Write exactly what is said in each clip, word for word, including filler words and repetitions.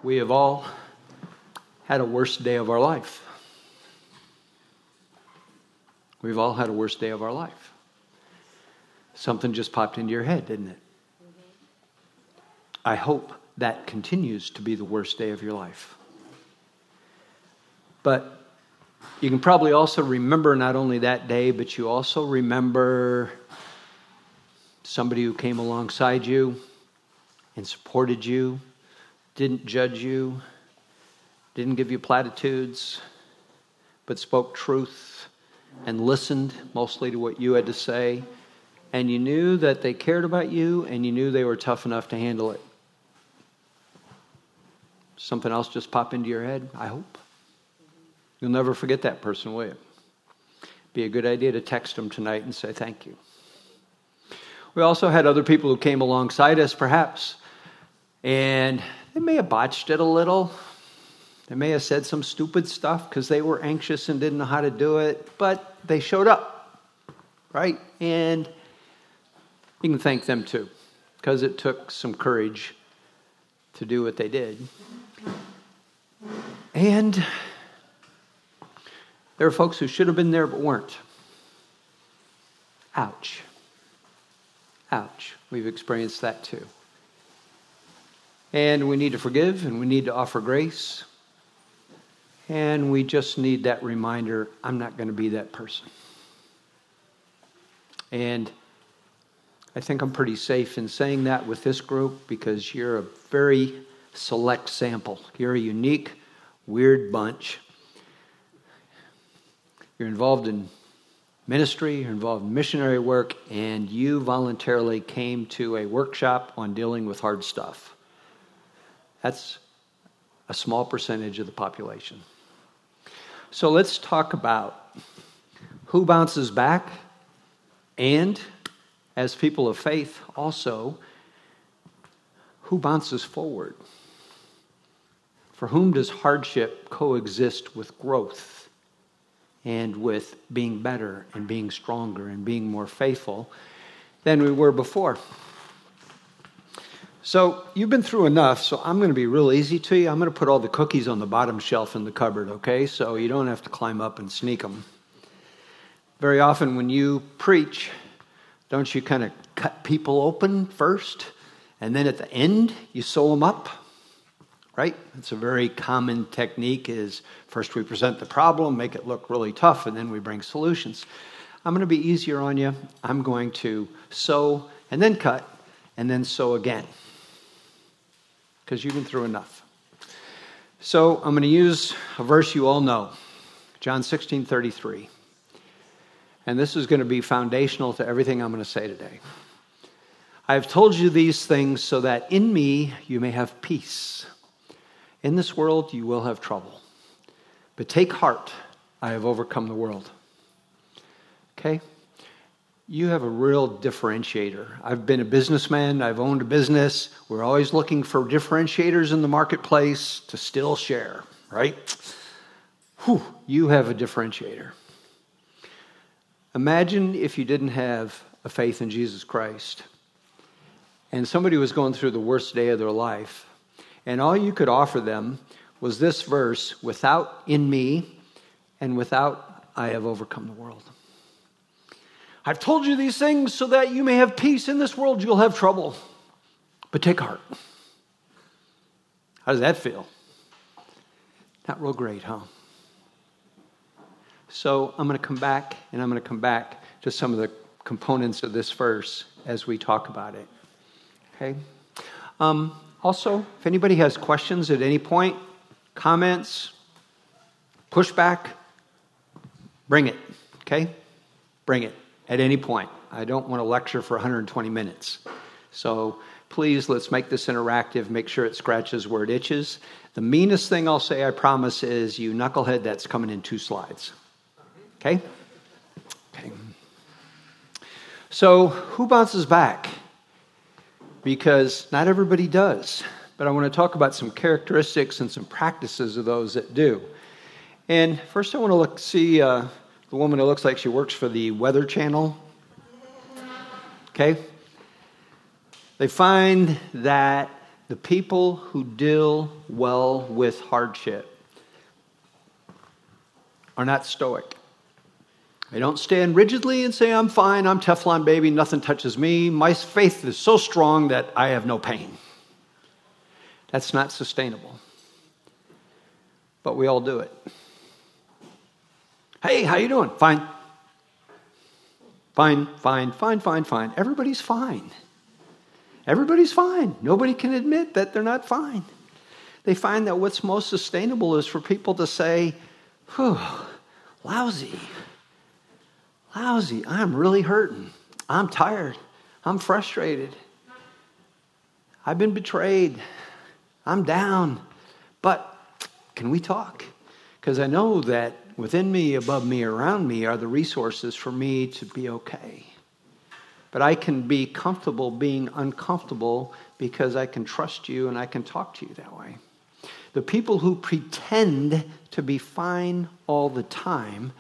We have all had a worst day of our life. We've all had a worst day of our life. Something just popped into your head, didn't it? I hope that continues to be the worst day of your life. But you can probably also remember not only that day, but you also remember somebody who came alongside you and supported you, didn't judge you, didn't give you platitudes, but spoke truth and listened mostly to what you had to say. And you knew that they cared about you, and you knew they were tough enough to handle it. Something else just popped into your head, I hope. You'll never forget that person, will you? Be a good idea to text them tonight and say thank you. We also had other people who came alongside us, perhaps, and they may have botched it a little. They may have said some stupid stuff because they were anxious and didn't know how to do it, but they showed up, right? And you can thank them too, because it took some courage to do what they did. And there are folks who should have been there but weren't. Ouch. Ouch. We've experienced that too. And we need to forgive, and we need to offer grace. And we just need that reminder, I'm not going to be that person. And I think I'm pretty safe in saying that with this group, because you're a very select sample. You're a unique, weird bunch. You're involved in ministry, you're involved in missionary work, and you voluntarily came to a workshop on dealing with hard stuff. That's a small percentage of the population. So let's talk about who bounces back, and as people of faith also, who bounces forward? For whom does hardship coexist with growth and with being better and being stronger and being more faithful than we were before? So you've been through enough, so I'm going to be real easy to you. I'm going to put all the cookies on the bottom shelf in the cupboard, okay? So you don't have to climb up and sneak them. Very often when you preach, don't you kind of cut people open first, and then at the end you sew them up, right? It's a very common technique is first we present the problem, make it look really tough, and then we bring solutions. I'm going to be easier on you. I'm going to sew and then cut and then sew again, because you've been through enough. So I'm going to use a verse you all know, John sixteen thirty-three. And this is going to be foundational to everything I'm going to say today. I have told you these things so that in me you may have peace. In this world you will have trouble. But take heart, I have overcome the world. Okay? You have a real differentiator. I've been a businessman. I've owned a business. We're always looking for differentiators in the marketplace to still share, right? Whew, you have a differentiator. Imagine if you didn't have a faith in Jesus Christ and somebody was going through the worst day of their life, and all you could offer them was this verse, without in me and without I have overcome the world. I've told you these things so that you may have peace. In this world you'll have trouble, but take heart. How does that feel? Not real great, huh? So I'm going to come back, and I'm going to come back to some of the components of this verse as we talk about it. Okay? Um, also, if anybody has questions at any point, comments, pushback, bring it. Okay? Bring it at any point. I don't want to lecture for one hundred twenty minutes. So please, let's make this interactive. Make sure it scratches where it itches. The meanest thing I'll say, I promise, is you knucklehead, that's coming in two slides. Okay? Okay. So, who bounces back? Because not everybody does. But I want to talk about some characteristics and some practices of those that do. And first I want to look see uh, the woman who looks like she works for the Weather Channel. Okay? They find that The people who deal well with hardship are not stoic. They don't stand rigidly and say, I'm fine, I'm Teflon baby, nothing touches me. My faith is so strong that I have no pain. That's not sustainable. But we all do it. Hey, how you doing? Fine. Fine, fine, fine, fine, fine. Everybody's fine. Everybody's fine. Nobody can admit that they're not fine. They find that what's most sustainable is for people to say, whew, lousy. Lousy. I'm really hurting. I'm tired. I'm frustrated. I've been betrayed. I'm down. But can we talk? Because I know that within me, above me, around me are the resources for me to be okay. But I can be comfortable being uncomfortable because I can trust you and I can talk to you that way. The people who pretend to be fine all the time,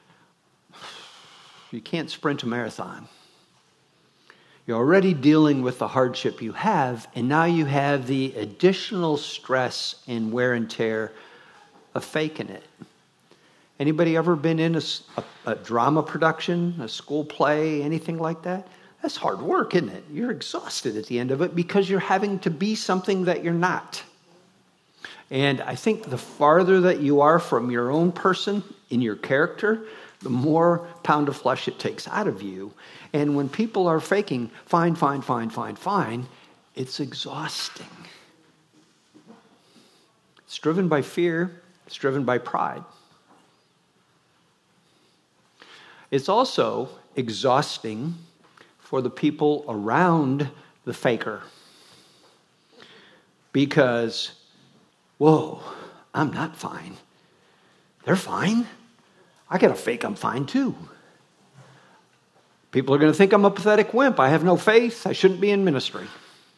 you can't sprint a marathon. You're already dealing with the hardship you have, and now you have the additional stress and wear and tear of faking it. Anybody ever been in a, a, a drama production, a school play, anything like that? That's hard work, isn't it? You're exhausted at the end of it because you're having to be something that you're not. And I think the farther that you are from your own person in your character, the more pound of flesh it takes out of you. And when people are faking, fine, fine, fine, fine, fine, it's exhausting. It's driven by fear. It's driven by pride. It's also exhausting for the people around the faker. Because, whoa, I'm not fine. They're fine. I got to fake I'm fine too. People are going to think I'm a pathetic wimp. I have no faith. I shouldn't be in ministry.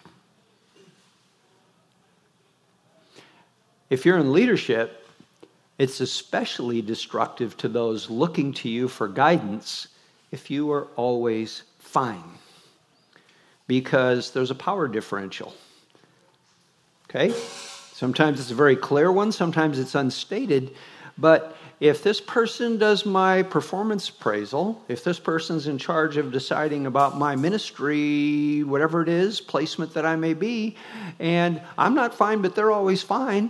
If you're in leadership, it's especially destructive to those looking to you for guidance if you are always fine. Because there's a power differential. Okay? Sometimes it's a very clear one. Sometimes it's unstated. But if this person does my performance appraisal, if this person's in charge of deciding about my ministry, whatever it is, placement that I may be, and I'm not fine, but they're always fine.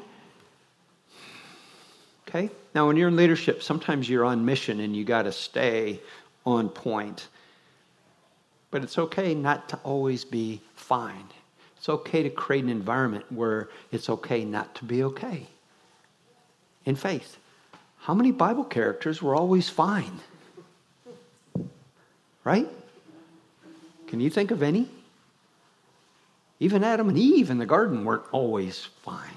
Okay? Now, when you're in leadership, sometimes you're on mission and you got to stay on point. But it's okay not to always be fine. It's okay to create an environment where it's okay not to be okay. In faith, how many Bible characters were always fine? Right? Can you think of any? Even Adam and Eve in the garden weren't always fine.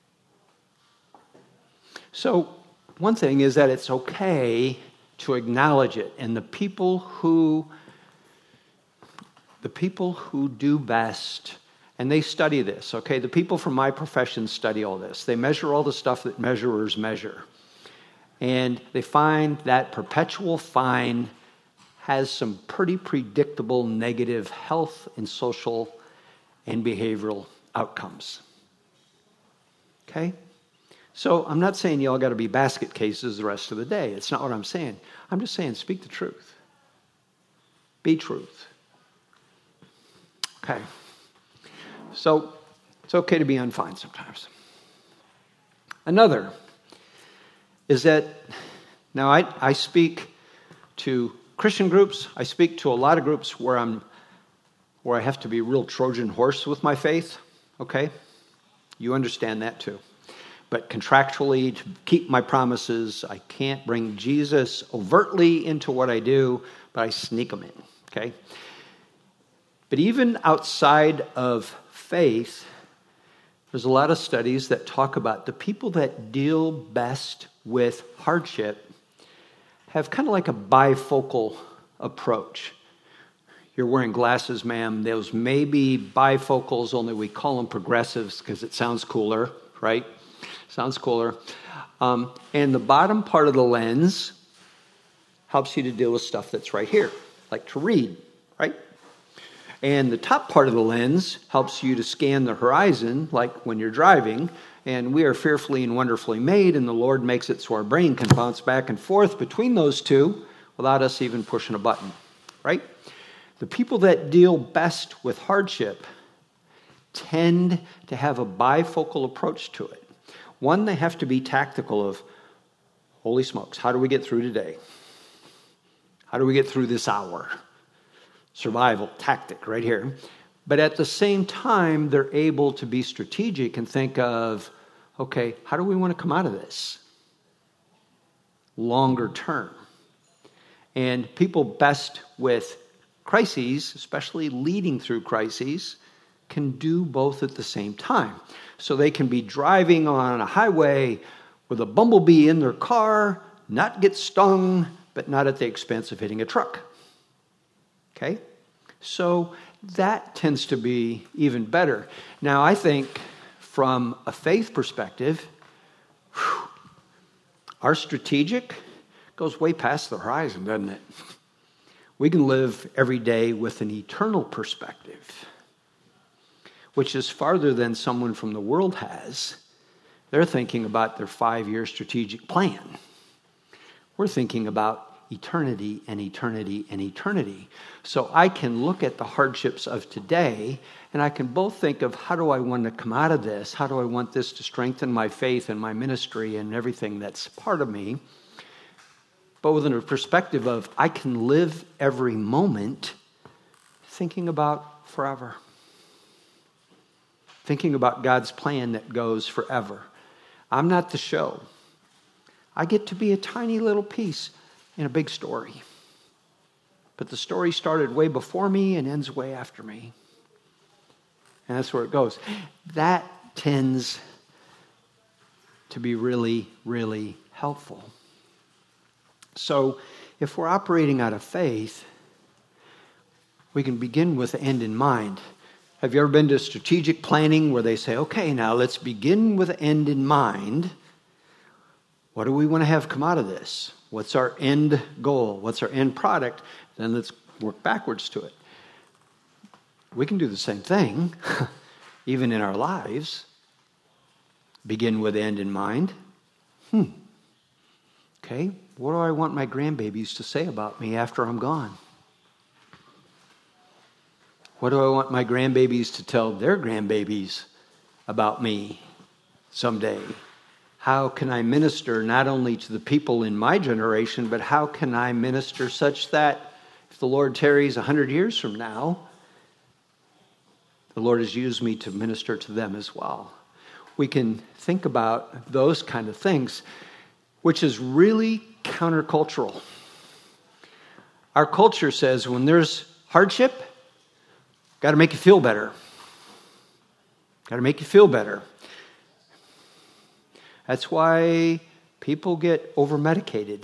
So, one thing is that it's okay to acknowledge it. And the people who, the people who do best, and they study this, okay? The people from my profession study all this. They measure all the stuff that measurers measure. And they find that perpetual fine has some pretty predictable negative health and social and behavioral outcomes. Okay? So I'm not saying you all got to be basket cases the rest of the day. It's not what I'm saying. I'm just saying speak the truth. Be truth. Okay. So it's okay to be unfine sometimes. Another is that, now I, I speak to Christian groups. I speak to a lot of groups where I'm, where I have to be a real Trojan horse with my faith. Okay? You understand that too. But contractually, to keep my promises, I can't bring Jesus overtly into what I do, but I sneak him in. Okay? But even outside of faith, there's a lot of studies that talk about the people that deal best with hardship have kind of like a bifocal approach. You're wearing glasses, ma'am. Those may be bifocals, only we call them progressives because it sounds cooler, right? Sounds cooler. Um, and the bottom part of the lens helps you to deal with stuff that's right here, like to read, right? And the top part of the lens helps you to scan the horizon, like when you're driving. And we are fearfully and wonderfully made, and the Lord makes it so our brain can bounce back and forth between those two without us even pushing a button, right? The people that deal best with hardship tend to have a bifocal approach to it. One, they have to be tactical of, holy smokes, how do we get through today? How do we get through this hour? Survival tactic right here. But at the same time, they're able to be strategic and think of, okay, how do we want to come out of this? Longer term. And people best with crises, especially leading through crises, can do both at the same time. So they can be driving on a highway with a bumblebee in their car, not get stung, but not at the expense of hitting a truck. Okay? So that tends to be even better. Now, I think from a faith perspective, whew, our strategic goes way past the horizon, doesn't it? We can live every day with an eternal perspective, which is farther than someone from the world has. They're thinking about their five-year strategic plan. We're thinking about eternity and eternity and eternity. So I can look at the hardships of today, and I can both think of, how do I want to come out of this? How do I want this to strengthen my faith and my ministry and everything that's part of me? But within a perspective of, I can live every moment thinking about forever. Thinking about God's plan that goes forever. I'm not the show. I get to be a tiny little piece in a big story. But the story started way before me and ends way after me. And that's where it goes. That tends to be really, really helpful. So if we're operating out of faith, we can begin with the end in mind. Have you ever been to strategic planning where they say, okay, now let's begin with the end in mind. What do we want to have come out of this? What's our end goal? What's our end product? Then let's work backwards to it. We can do the same thing, even in our lives. Begin with the end in mind. Hmm. Okay, what do I want my grandbabies to say about me after I'm gone? What do I want my grandbabies to tell their grandbabies about me someday? How can I minister not only to the people in my generation, but how can I minister such that if the Lord tarries a hundred years from now, the Lord has used me to minister to them as well? We can think about those kind of things, which is really countercultural. Our culture says when there's hardship, got to make you feel better. Got to make you feel better. That's why people get over-medicated.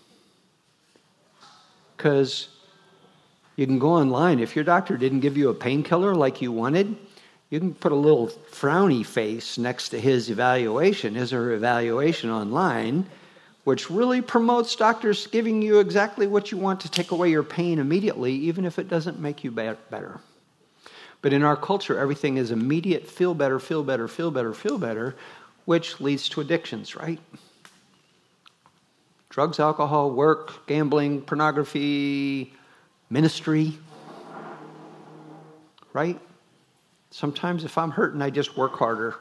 Because you can go online. If your doctor didn't give you a painkiller like you wanted, you can put a little frowny face next to his evaluation, his or her evaluation online, which really promotes doctors giving you exactly what you want to take away your pain immediately, even if it doesn't make you better. But in our culture, everything is immediate, feel better, feel better, feel better, feel better, which leads to addictions, right? Drugs, alcohol, work, gambling, pornography, ministry, right? Sometimes if I'm hurting, I just work harder.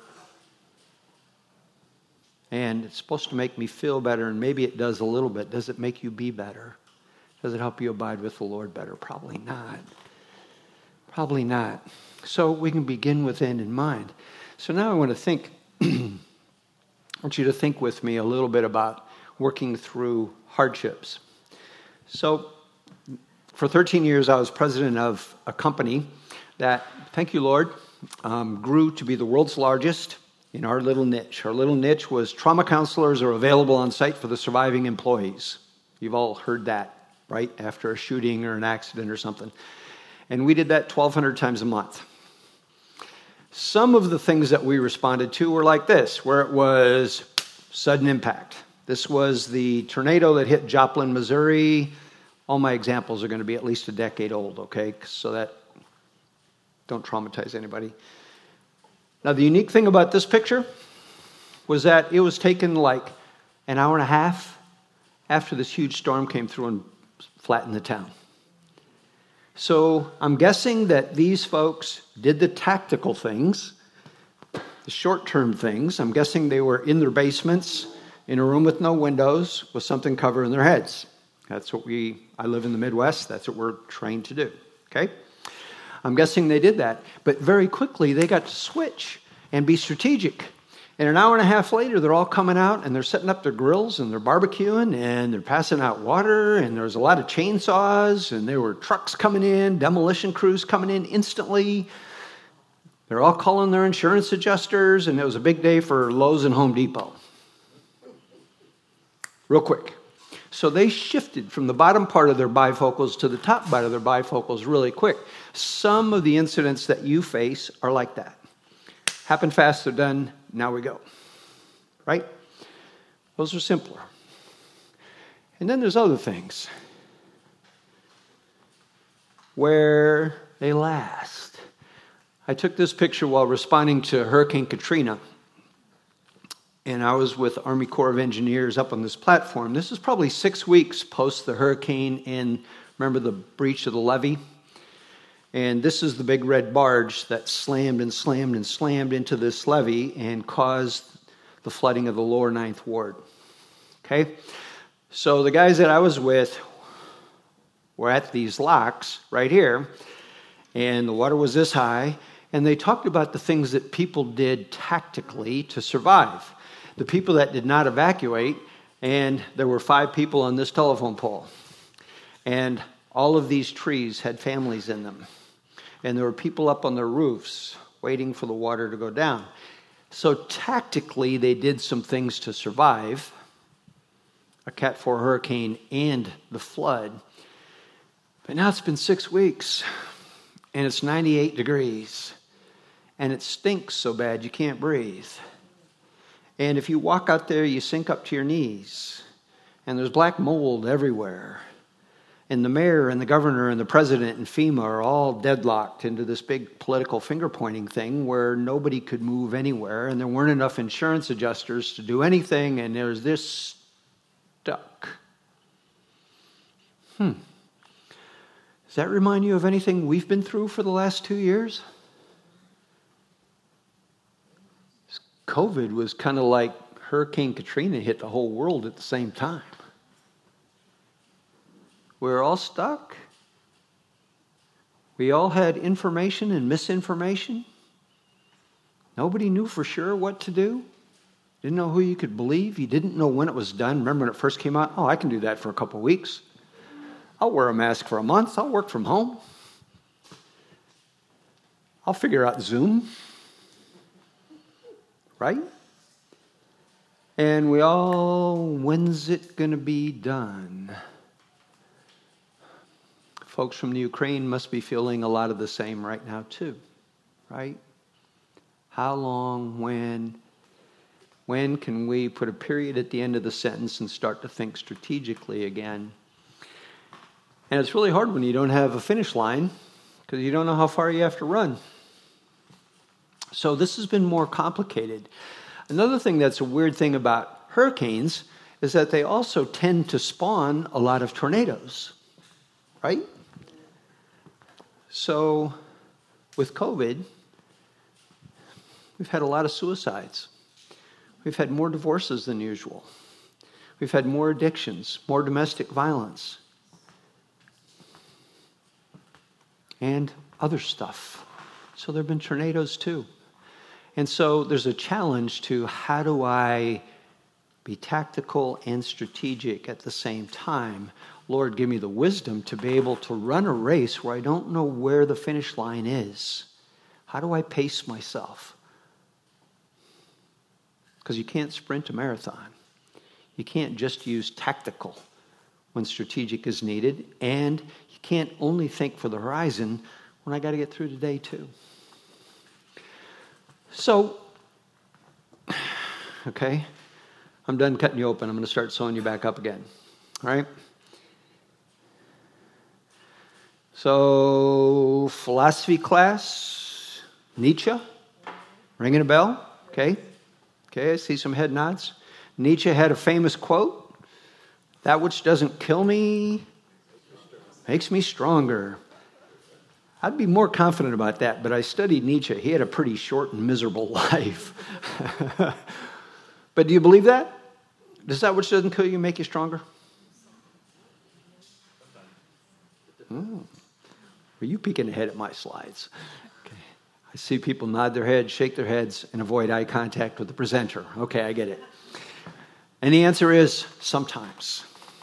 And it's supposed to make me feel better, and maybe it does a little bit. Does it make you be better? Does it help you abide with the Lord better? Probably not. Probably not. So we can begin with end in mind. So now I want to think, I want you to think with me a little bit about working through hardships. So for thirteen years, I was president of a company that, thank you, Lord, um, grew to be the world's largest in our little niche. Our little niche was trauma counselors are available on site for the surviving employees. You've all heard that, right? After a shooting or an accident or something. And we did that twelve hundred times a month. Some of the things that we responded to were like this, where it was sudden impact. This was the tornado that hit Joplin, Missouri. All my examples are going to be at least a decade old, okay? So that Don't traumatize anybody. Now, the unique thing about this picture was that it was taken like an hour and a half after this huge storm came through and flattened the town. So I'm guessing that these folks did the tactical things, the short-term things. I'm guessing they were in their basements, in a room with no windows, with something covering their heads. That's what we, I live in the Midwest, that's what we're trained to do, okay? I'm guessing they did that. But very quickly, they got to switch and be strategic. And an hour and a half later, they're all coming out, and they're setting up their grills, and they're barbecuing, and they're passing out water, and there's a lot of chainsaws, and there were trucks coming in, demolition crews coming in instantly. They're all calling their insurance adjusters, and it was a big day for Lowe's and Home Depot. Real quick. So they shifted from the bottom part of their bifocals to the top part of their bifocals really quick. Some of the incidents that you face are like that. Happen fast, they're done, now we go. Right? Those are simpler. And then there's other things where they last. I took this picture while responding to Hurricane Katrina. And I was with Army Corps of Engineers up on this platform. This is probably six weeks post the hurricane and remember the breach of the levee? And this is the big red barge that slammed and slammed and slammed into this levee and caused the flooding of the lower Ninth Ward. Okay? So the guys that I was with were at these locks right here, and the water was this high, and they talked about the things that people did tactically to survive. The people that did not evacuate, and there were five people on this telephone pole. And all of these trees had families in them. And there were people up on their roofs waiting for the water to go down. So tactically, they did some things to survive a Cat four hurricane and the flood. But now it's been six weeks, and it's ninety-eight degrees, and it stinks so bad you can't breathe. And if you walk out there, you sink up to your knees. And there's black mold everywhere. And the mayor and the governor and the president and FEMA are all deadlocked into this big political finger-pointing thing where nobody could move anywhere. And there weren't enough insurance adjusters to do anything. And there's this stuck. Hmm. Does that remind you of anything we've been through for the last two years? COVID was kind of like Hurricane Katrina hit the whole world at the same time. We were all stuck. We all had information and misinformation. Nobody knew for sure what to do. Didn't know who you could believe. You didn't know when it was done. Remember when it first came out? Oh, I can do that for a couple of weeks. I'll wear a mask for a month. I'll work from home. I'll figure out Zoom. Right? And we all, when's it going to be done? Folks from the Ukraine must be feeling a lot of the same right now too. Right? How long, when? When can we put a period at the end of the sentence and start to think strategically again? And it's really hard when you don't have a finish line because you don't know how far you have to run. So this has been more complicated. Another thing that's a weird thing about hurricanes is that they also tend to spawn a lot of tornadoes, right? So with COVID, we've had a lot of suicides. We've had more divorces than usual. We've had more addictions, more domestic violence, and other stuff. So there have been tornadoes too. And so there's a challenge to how do I be tactical and strategic at the same time? Lord, give me the wisdom to be able to run a race where I don't know where the finish line is. How do I pace myself? Because you can't sprint a marathon. You can't just use tactical when strategic is needed. And you can't only think for the horizon when I got to get through today too. So, okay, I'm done cutting you open. I'm going to start sewing you back up again. All right? So, philosophy class, Nietzsche, ringing a bell? Okay. Okay, I see some head nods. Nietzsche had a famous quote, "That which doesn't kill me makes me stronger." I'd be more confident about that, but I studied Nietzsche. He had a pretty short and miserable life. But do you believe that? Does that which doesn't kill you make you stronger? Hmm. Are you peeking ahead at my slides? Okay. I see people nod their heads, shake their heads, and avoid eye contact with the presenter. Okay, I get it. And the answer is sometimes.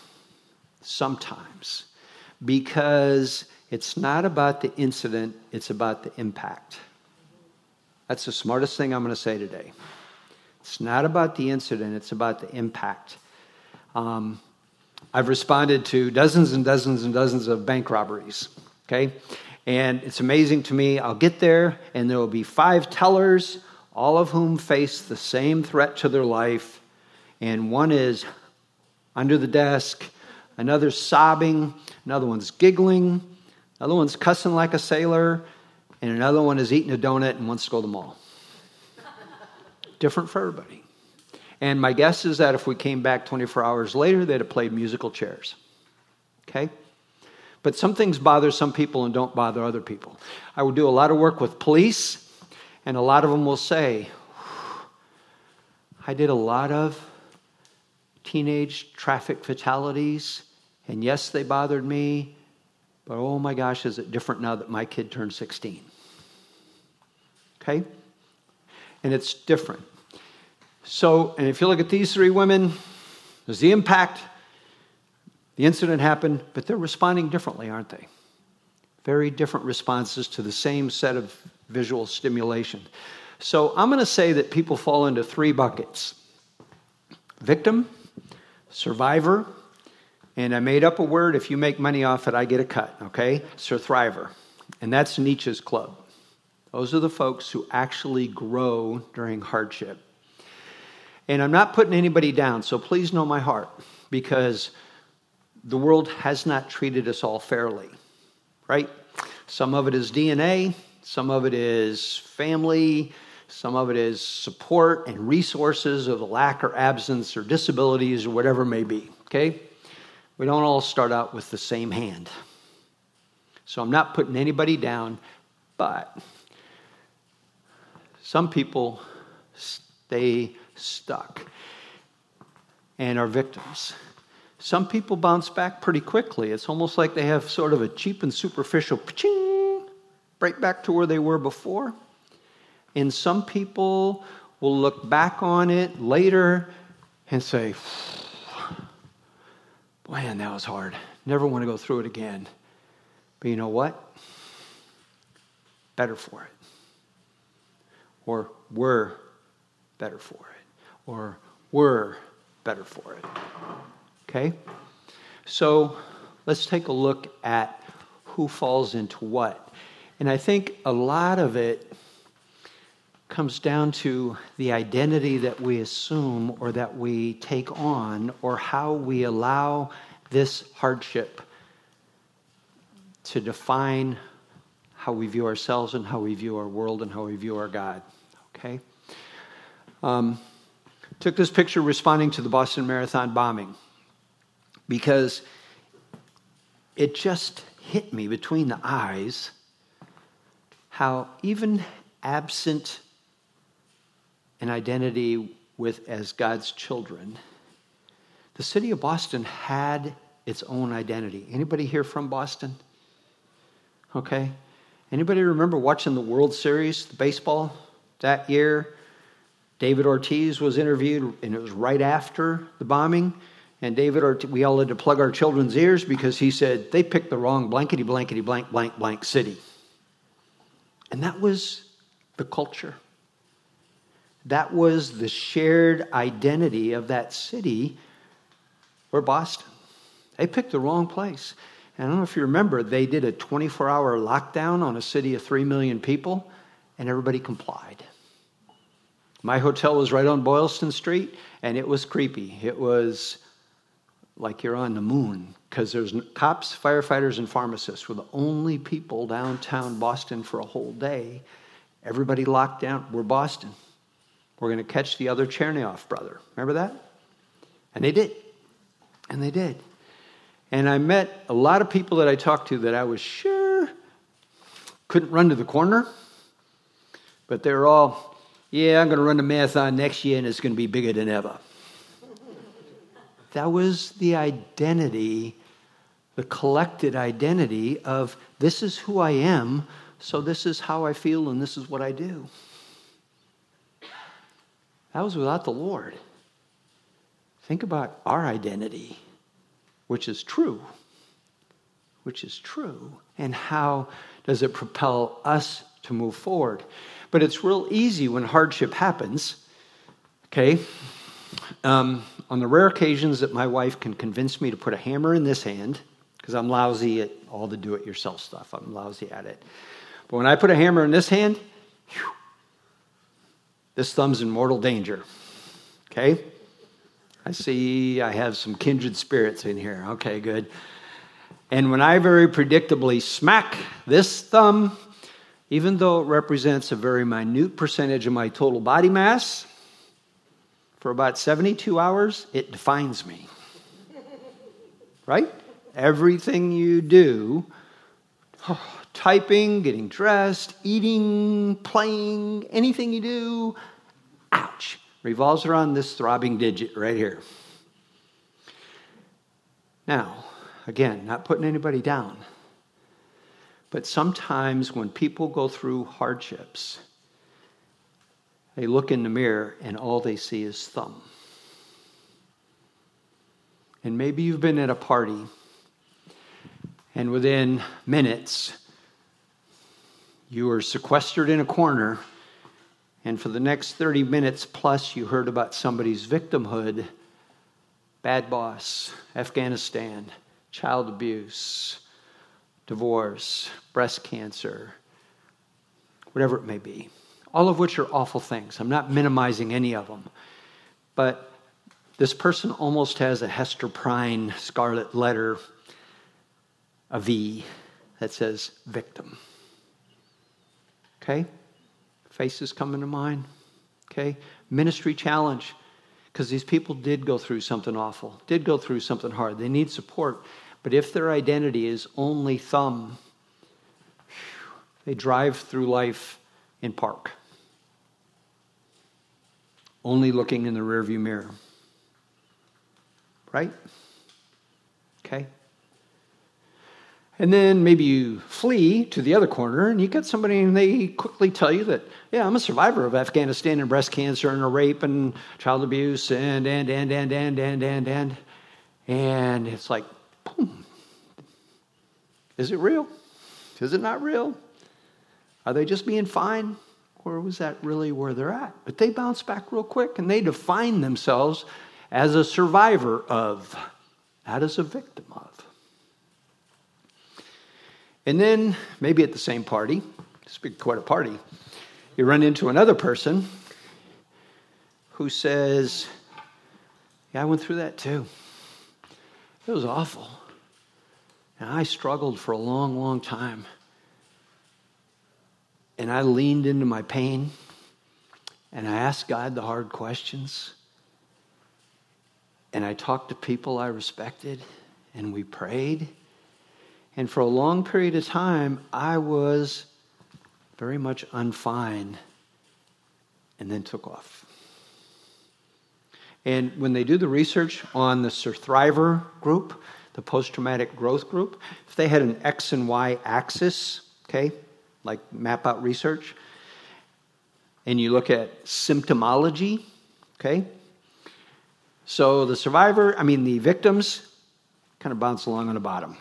Sometimes. Because it's not about the incident, it's about the impact. That's the smartest thing I'm going to say today. It's not about the incident, it's about the impact. Um, I've responded to dozens and dozens and dozens of bank robberies, okay? And it's amazing to me, I'll get there and there will be five tellers, all of whom face the same threat to their life. And one is under the desk, another's sobbing, another one's giggling, another one's cussing like a sailor, and another one is eating a donut and wants to go to the mall. Different for everybody. And my guess is that if we came back twenty-four hours later, they'd have played musical chairs. Okay? But some things bother some people and don't bother other people. I would do a lot of work with police, and a lot of them will say, I did a lot of teenage traffic fatalities, and yes, they bothered me, but oh my gosh, is it different now that my kid turned sixteen? Okay? And it's different. So, and if you look at these three women, there's the impact, the incident happened, but they're responding differently, aren't they? Very different responses to the same set of visual stimulation. So I'm going to say that people fall into three buckets. Victim, survivor, and I made up a word, if you make money off it, I get a cut, okay? Surthriver. And that's Nietzsche's club. Those are the folks who actually grow during hardship. And I'm not putting anybody down, so please know my heart, because the world has not treated us all fairly, right? Some of it is D N A, some of it is family, some of it is support and resources of the lack or absence or disabilities or whatever it may be, okay? We don't all start out with the same hand. So I'm not putting anybody down, but some people stay stuck and are victims. Some people bounce back pretty quickly. It's almost like they have sort of a cheap and superficial pa-ching, right back to where they were before. And some people will look back on it later and say, man, that was hard. Never want to go through it again. But you know what? Better for it. Or we're better for it. Or we're better for it. Okay? So let's take a look at who falls into what. And I think a lot of it comes down to the identity that we assume or that we take on, or how we allow this hardship to define how we view ourselves and how we view our world and how we view our God. Okay? Um, took this picture responding to the Boston Marathon bombing because it just hit me between the eyes how even absent an identity with as God's children, the city of Boston had its own identity. Anybody here from Boston? Okay. Anybody remember watching the World Series, the baseball, that year? David Ortiz was interviewed, and it was right after the bombing. And David Ortiz, we all had to plug our children's ears because he said, they picked the wrong blankety, blankety, blank, blank, blank city. And that was the culture. That was the shared identity of that city, or Boston. They picked the wrong place. And I don't know if you remember, they did a twenty-four hour lockdown on a city of three million people, and everybody complied. My hotel was right on Boylston Street, and it was creepy. It was like you're on the moon. because there's cops, firefighters, and pharmacists were the only people downtown Boston for a whole day. Everybody locked down. We're Boston. We're going to catch the other Chernoff brother. Remember that? And they did. And they did. And I met a lot of people that I talked to that I was sure couldn't run to the corner. But they were all, yeah, I'm going to run the marathon next year and it's going to be bigger than ever. That was the identity, the collected identity of this is who I am, so this is how I feel and this is what I do. That was without the Lord. Think about our identity, which is true, which is true, and how does it propel us to move forward. But it's real easy when hardship happens, okay? Um, on the rare occasions that my wife can convince me to put a hammer in this hand, because I'm lousy at all the do-it-yourself stuff. I'm lousy at it. But when I put a hammer in this hand, whew, this thumb's in mortal danger, okay? I see I have some kindred spirits in here. Okay, good. And when I very predictably smack this thumb, even though it represents a very minute percentage of my total body mass, for about seventy-two hours, it defines me. Right? Everything you do, oh, typing, getting dressed, eating, playing, anything you do, ouch, revolves around this throbbing digit right here. Now, again, not putting anybody down, but sometimes when people go through hardships, they look in the mirror and all they see is thumb. And maybe you've been at a party and within minutes you were sequestered in a corner, and for the next thirty minutes plus you heard about somebody's victimhood, bad boss, Afghanistan, child abuse, divorce, breast cancer, whatever it may be. All of which are awful things. I'm not minimizing any of them. But this person almost has a Hester Prynne scarlet letter, a V, that says victim. Okay? Faces come into mind. Okay? Ministry challenge. Because these people did go through something awful, did go through something hard. They need support. But if their identity is only thumb, they drive through life in park, only looking in the rearview mirror. Right? Okay? And then maybe you flee to the other corner and you get somebody and they quickly tell you that, yeah, I'm a survivor of Afghanistan and breast cancer and a rape and child abuse and, and, and, and, and, and, and, and. And it's like, boom. Is it real? Is it not real? Are they just being fine? Or was that really where they're at? But they bounce back real quick and they define themselves as a survivor of, not as a victim of. And then maybe at the same party, it's quite a party, you run into another person who says, yeah, I went through that too. It was awful. And I struggled for a long, long time. And I leaned into my pain and I asked God the hard questions. And I talked to people I respected and we prayed. And for a long period of time, I was very much unfine and then took off. And when they do the research on the Surthriver group, the post-traumatic growth group, if they had an X and Y axis, okay, like map out research, and you look at symptomology, okay, so the survivor, I mean the victims, kind of bounce along on the bottom.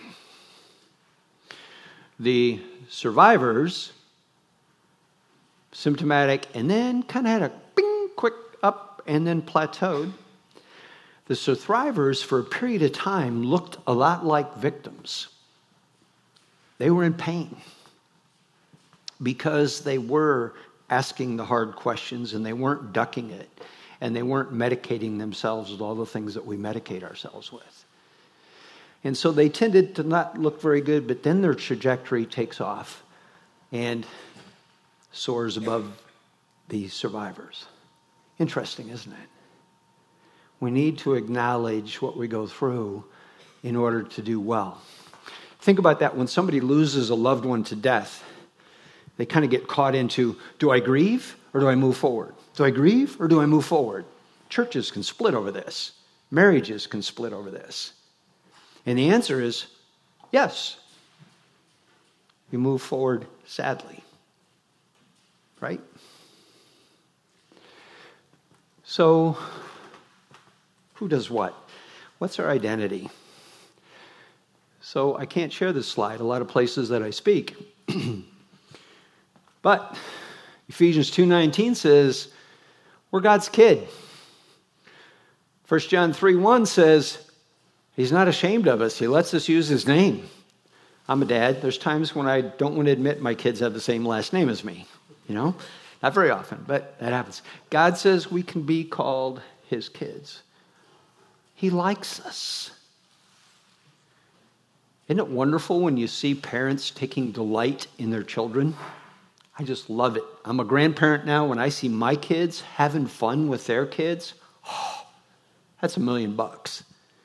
The survivors, symptomatic, and then kind of had a bing, quick up, and then plateaued. The survivors, for a period of time, looked a lot like victims. They were in pain because they were asking the hard questions and they weren't ducking it and they weren't medicating themselves with all the things that we medicate ourselves with. And so they tended to not look very good, but then their trajectory takes off and soars above the survivors. Interesting, isn't it? We need to acknowledge what we go through in order to do well. Think about that. When somebody loses a loved one to death, they kind of get caught into, do I grieve or do I move forward? Do I grieve or do I move forward? Churches can split over this. Marriages can split over this. And the answer is yes. You move forward sadly. Right? So, who does what? What's our identity? So I can't share this slide a lot of places that I speak. But Ephesians two nineteen says, we're God's kid. First John three one says, he's not ashamed of us. He lets us use his name. I'm a dad. There's times when I don't want to admit my kids have the same last name as me. You know? Not very often, but that happens. God says we can be called his kids. He likes us. Isn't it wonderful when you see parents taking delight in their children? I just love it. I'm a grandparent now. When I see my kids having fun with their kids, oh, that's a million bucks.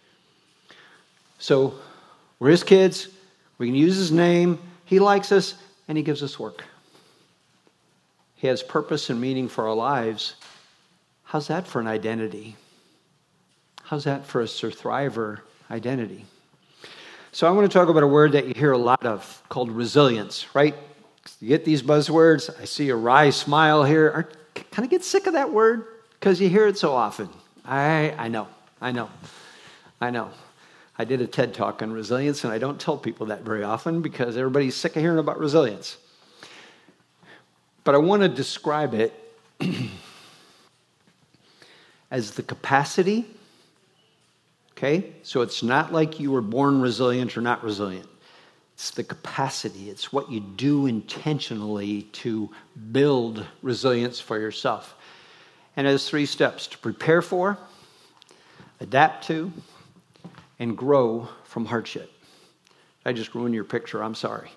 So we're his kids. We can use his name. He likes us, and he gives us work. He has purpose and meaning for our lives. How's that for an identity? How's that for a Sir Thriver identity? So I want to talk about a word that you hear a lot of called resilience, right? You get these buzzwords. I see a wry smile here. Kind of get sick of that word because you hear it so often. I I know, I know, I know. I did a TED Talk on resilience, and I don't tell people that very often because everybody's sick of hearing about resilience. But I want to describe it as the capacity. Okay? So it's not like you were born resilient or not resilient. It's the capacity. It's what you do intentionally to build resilience for yourself. And it has three steps: to prepare for, adapt to, and grow from hardship. I just ruined your picture. I'm sorry.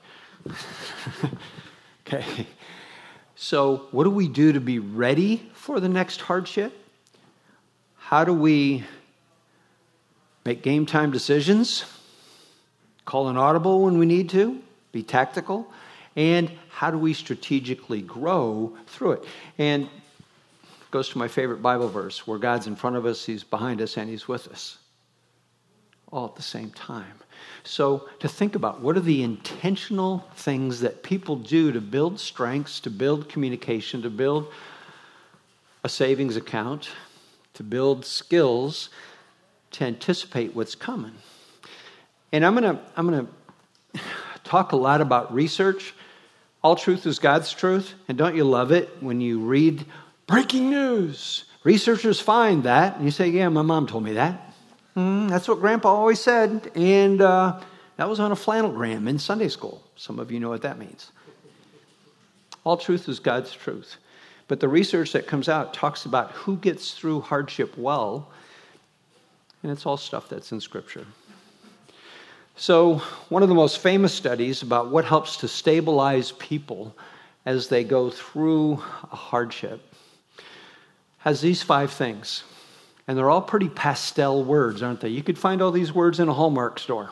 Okay. So what do we do to be ready for the next hardship? How do we make game time decisions? Call an audible when we need to? Be tactical? And how do we strategically grow through it? And it goes to my favorite Bible verse, where God's in front of us, he's behind us, and he's with us. All at the same time. So to think about, what are the intentional things that people do to build strengths, to build communication, to build a savings account, to build skills, to anticipate what's coming. And I'm going to I'm going to talk a lot about research. All truth is God's truth. And don't you love it when you read breaking news? Researchers find that. And you say, yeah, my mom told me that. Mm, that's what Grandpa always said. And uh, that was on a flannelgram in Sunday school. Some of you know what that means. All truth is God's truth. But the research that comes out talks about who gets through hardship well. And it's all stuff that's in Scripture. So one of the most famous studies about what helps to stabilize people as they go through a hardship has these five things. And they're all pretty pastel words, aren't they? You could find all these words in a Hallmark store.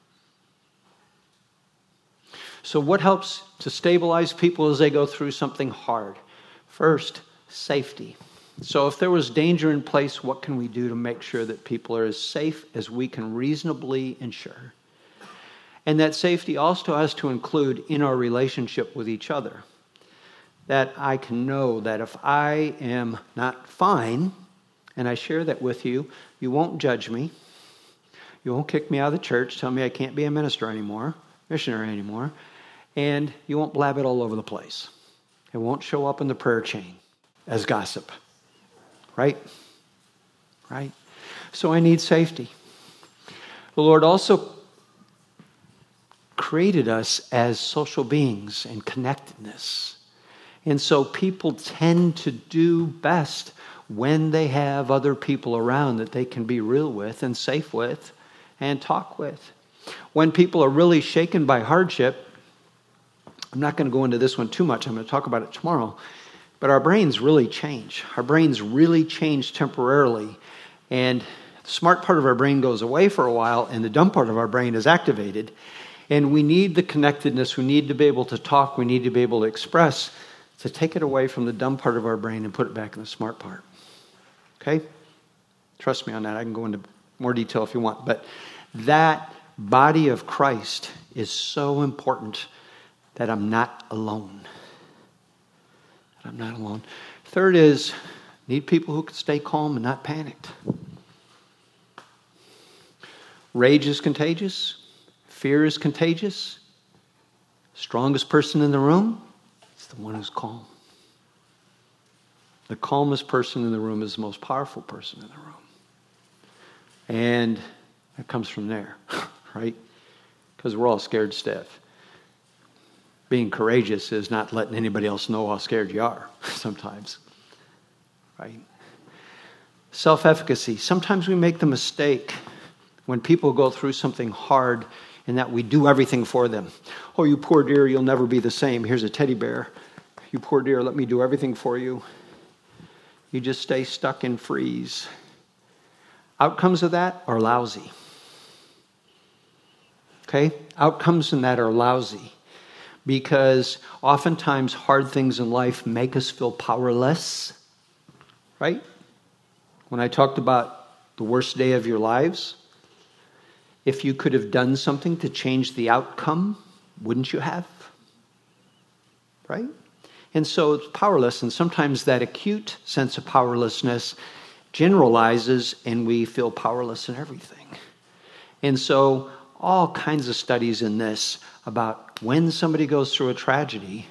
So what helps to stabilize people as they go through something hard? First, safety. So if there was danger in place, what can we do to make sure that people are as safe as we can reasonably ensure? And that safety also has to include in our relationship with each other. That I can know that if I am not fine, and I share that with you, you won't judge me. You won't kick me out of the church, tell me I can't be a minister anymore, missionary anymore, and you won't blab it all over the place. It won't show up in the prayer chain as gossip. Right? Right? So I need safety. The Lord also created us as social beings and connectedness. And so people tend to do best when they have other people around that they can be real with and safe with and talk with. When people are really shaken by hardship, I'm not going to go into this one too much. I'm going to talk about it tomorrow. But our brains really change. Our brains really change temporarily. And the smart part of our brain goes away for a while, and the dumb part of our brain is activated. And we need the connectedness. We need to be able to talk. We need to be able to express, to take it away from the dumb part of our brain and put it back in the smart part. Okay? Trust me on that. I can go into more detail if you want. But that body of Christ is so important that I'm not alone. That I'm not alone. Third is, need people who can stay calm and not panicked. Rage is contagious. Fear is contagious. Strongest person in the room is the one who's calm. The calmest person in the room is the most powerful person in the room. And it comes from there, right? Because we're all scared stiff. Being courageous is not letting anybody else know how scared you are sometimes, right? Self-efficacy. Sometimes we make the mistake when people go through something hard in that we do everything for them. Oh, you poor dear, you'll never be the same. Here's a teddy bear. You poor dear, let me do everything for you. You just stay stuck and freeze. Outcomes of that are lousy. Okay? Outcomes in that are lousy. Because oftentimes hard things in life make us feel powerless. Right? When I talked about the worst day of your lives, if you could have done something to change the outcome, wouldn't you have? Right? And so it's powerless, and sometimes that acute sense of powerlessness generalizes, and we feel powerless in everything. And so all kinds of studies in this about when somebody goes through a tragedy,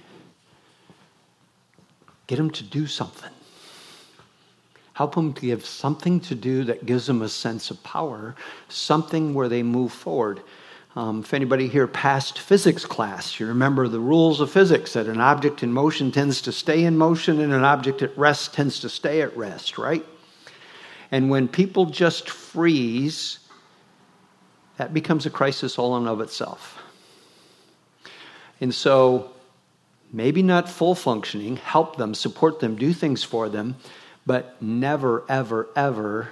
get them to do something. Help them to give something to do that gives them a sense of power, something where they move forward. Um, if anybody here passed physics class, you remember the rules of physics, that an object in motion tends to stay in motion and an object at rest tends to stay at rest, right? And when people just freeze, that becomes a crisis all in of itself. And so maybe not full functioning, help them, support them, do things for them, but never, ever, ever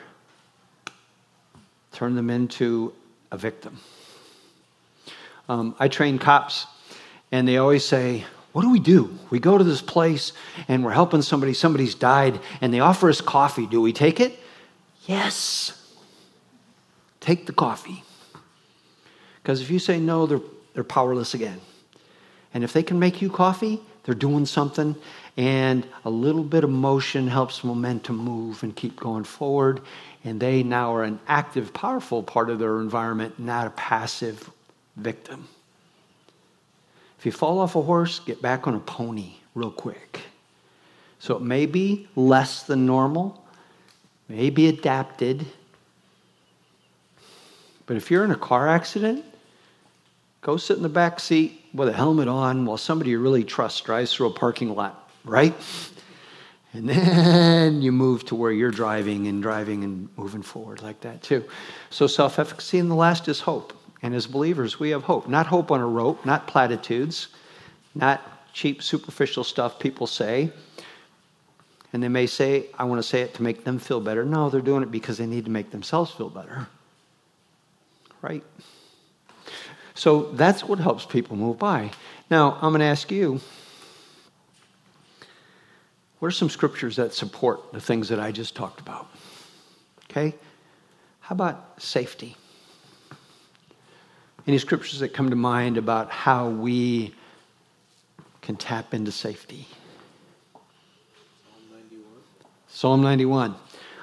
turn them into a victim. Um, I train cops, and they always say, what do we do? We go to this place, and we're helping somebody. Somebody's died, and they offer us coffee. Do we take it? Yes. Take the coffee. Because if you say no, they're, they're powerless again. And if they can make you coffee, they're doing something, and a little bit of motion helps momentum move and keep going forward, and they now are an active, powerful part of their environment, not a passive victim. If you fall off a horse, get back on a pony real quick. So it may be less than normal, may be adapted, but if you're in a car accident, go sit in the back seat with a helmet on while somebody you really trust drives through a parking lot, right? And then you move to where you're driving and driving and moving forward like that too. So self-efficacy, and the last is hope. And as believers, we have hope. Not hope on a rope, not platitudes, not cheap, superficial stuff people say. And they may say, I want to say it to make them feel better. No, they're doing it because they need to make themselves feel better. Right? So that's what helps people move by. Now, I'm going to ask you, what are some scriptures that support the things that I just talked about? Okay? How about safety? Any scriptures that come to mind about how we can tap into safety? Psalm ninety-one. Psalm ninety-one.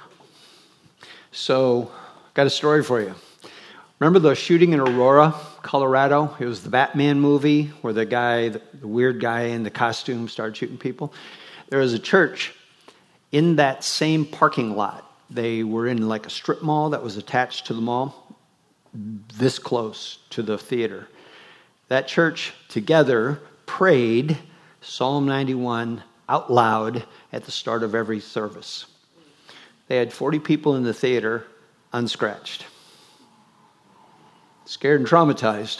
So, got a story for you. Remember the shooting in Aurora, Colorado? It was the Batman movie where the guy, the, the weird guy in the costume started shooting people. There was a church in that same parking lot. They were in like a strip mall that was attached to the mall, this close to the theater. That church together prayed Psalm ninety-one out loud at the start of every service. They had forty people in the theater unscratched. scared and traumatized,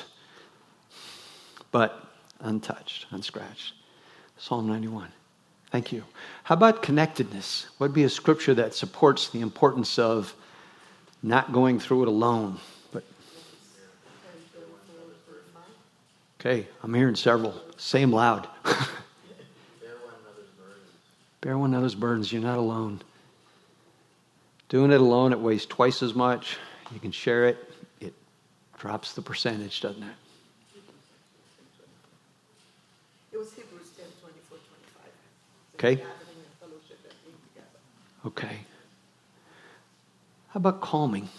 but untouched, unscratched. Psalm ninety-one. Thank you. How about connectedness? What would be a scripture that supports the importance of not going through it alone? But okay, I'm hearing several. Say them loud. Bear one another's burdens. You're not alone. Doing it alone, it weighs twice as much. You can share it. It drops the percentage, doesn't it? It was Hebrews ten, twenty-four, twenty-five. Okay. Okay. How about calming?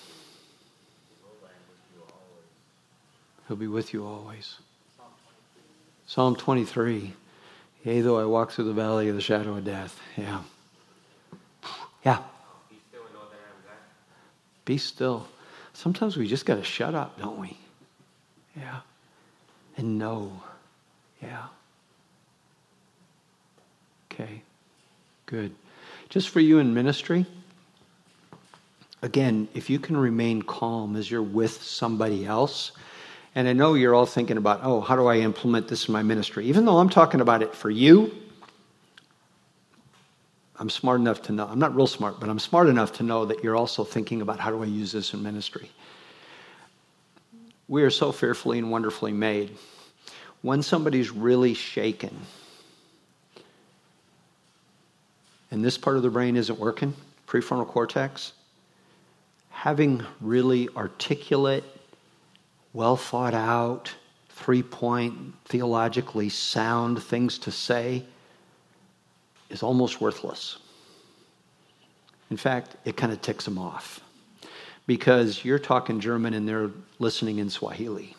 He'll be with you always. Psalm twenty-three. Yea, though I walk through the valley of the shadow of death. Yeah. Yeah. Be still and know that I am God. Be still. Sometimes we just got to shut up, don't we? Yeah. And know. Yeah. Okay. Good. Just for you in ministry, again, if you can remain calm as you're with somebody else, and I know you're all thinking about, oh, how do I implement this in my ministry? Even though I'm talking about it for you, I'm smart enough to know, I'm not real smart, but I'm smart enough to know that you're also thinking about how do I use this in ministry. We are so fearfully and wonderfully made. When somebody's really shaken, and this part of the brain isn't working, prefrontal cortex, having really articulate, well thought out, three-point, theologically sound things to say is almost worthless. In fact, it kind of ticks them off because you're talking German and they're listening in Swahili.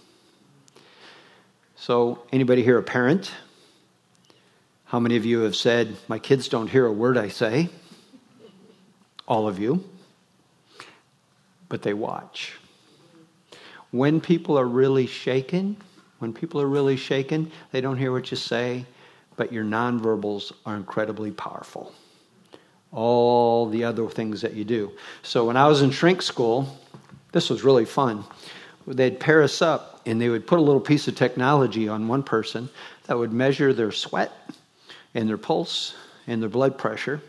So, anybody here a parent? How many of you have said, my kids don't hear a word I say? All of you. But they watch. When people are really shaken, when people are really shaken, they don't hear what you say, but your nonverbals are incredibly powerful. All the other things that you do. So when I was in shrink school, this was really fun. They'd pair us up, and they would put a little piece of technology on one person that would measure their sweat and their pulse and their blood pressure.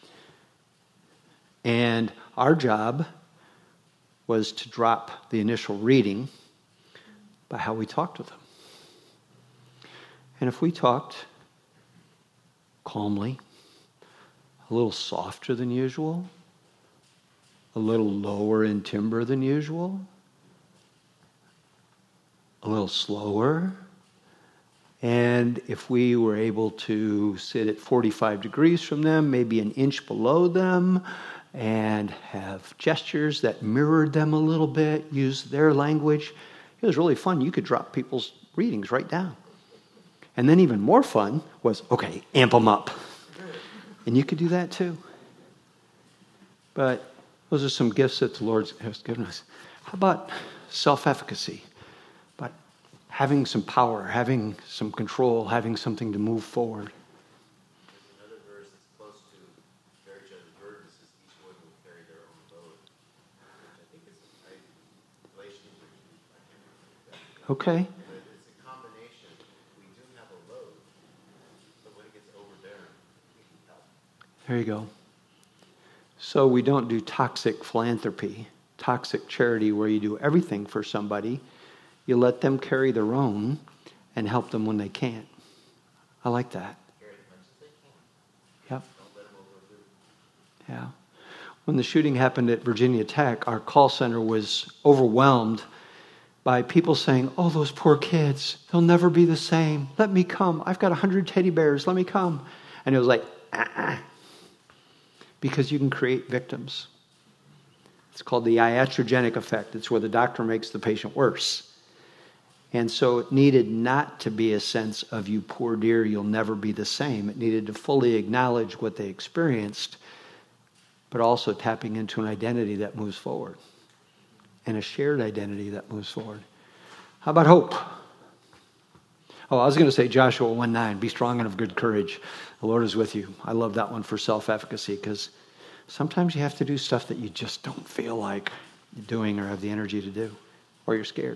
And our job was to drop the initial reading by how we talked with them. And if we talked calmly, a little softer than usual, a little lower in timbre than usual, a little slower, and if we were able to sit at forty-five degrees from them, maybe an inch below them, and have gestures that mirrored them a little bit, use their language, it was really fun. You could drop people's readings right down. And then even more fun was, okay, amp them up. And you could do that too. But those are some gifts that the Lord has given us. How about self-efficacy? About having some power, having some control, having something to move forward. There's another verse that's close to bear each other's burdens, says each one will carry their own load. Which I think is I, Galatians or I can't remember exactly. Okay. But it's a combination. We do have a load, but when it gets overbearing, we can help. There you go. So we don't do toxic philanthropy, toxic charity where you do everything for somebody. You let them carry their own and help them when they can't. I like that. Carry as much as they can. Yep. Don't let them overdo it. Yeah. When the shooting happened at Virginia Tech, our call center was overwhelmed by people saying, oh, those poor kids, they'll never be the same. Let me come. I've got a hundred teddy bears. Let me come. And it was like, ah. Because you can create victims. It's called the iatrogenic effect. It's where the doctor makes the patient worse. And so it needed not to be a sense of, you poor dear, you'll never be the same. It needed to fully acknowledge what they experienced, but also tapping into an identity that moves forward and a shared identity that moves forward. How about hope? Oh, I was going to say Joshua one nine, be strong and of good courage. The Lord is with you. I love that one for self-efficacy because sometimes you have to do stuff that you just don't feel like doing or have the energy to do. Or you're scared?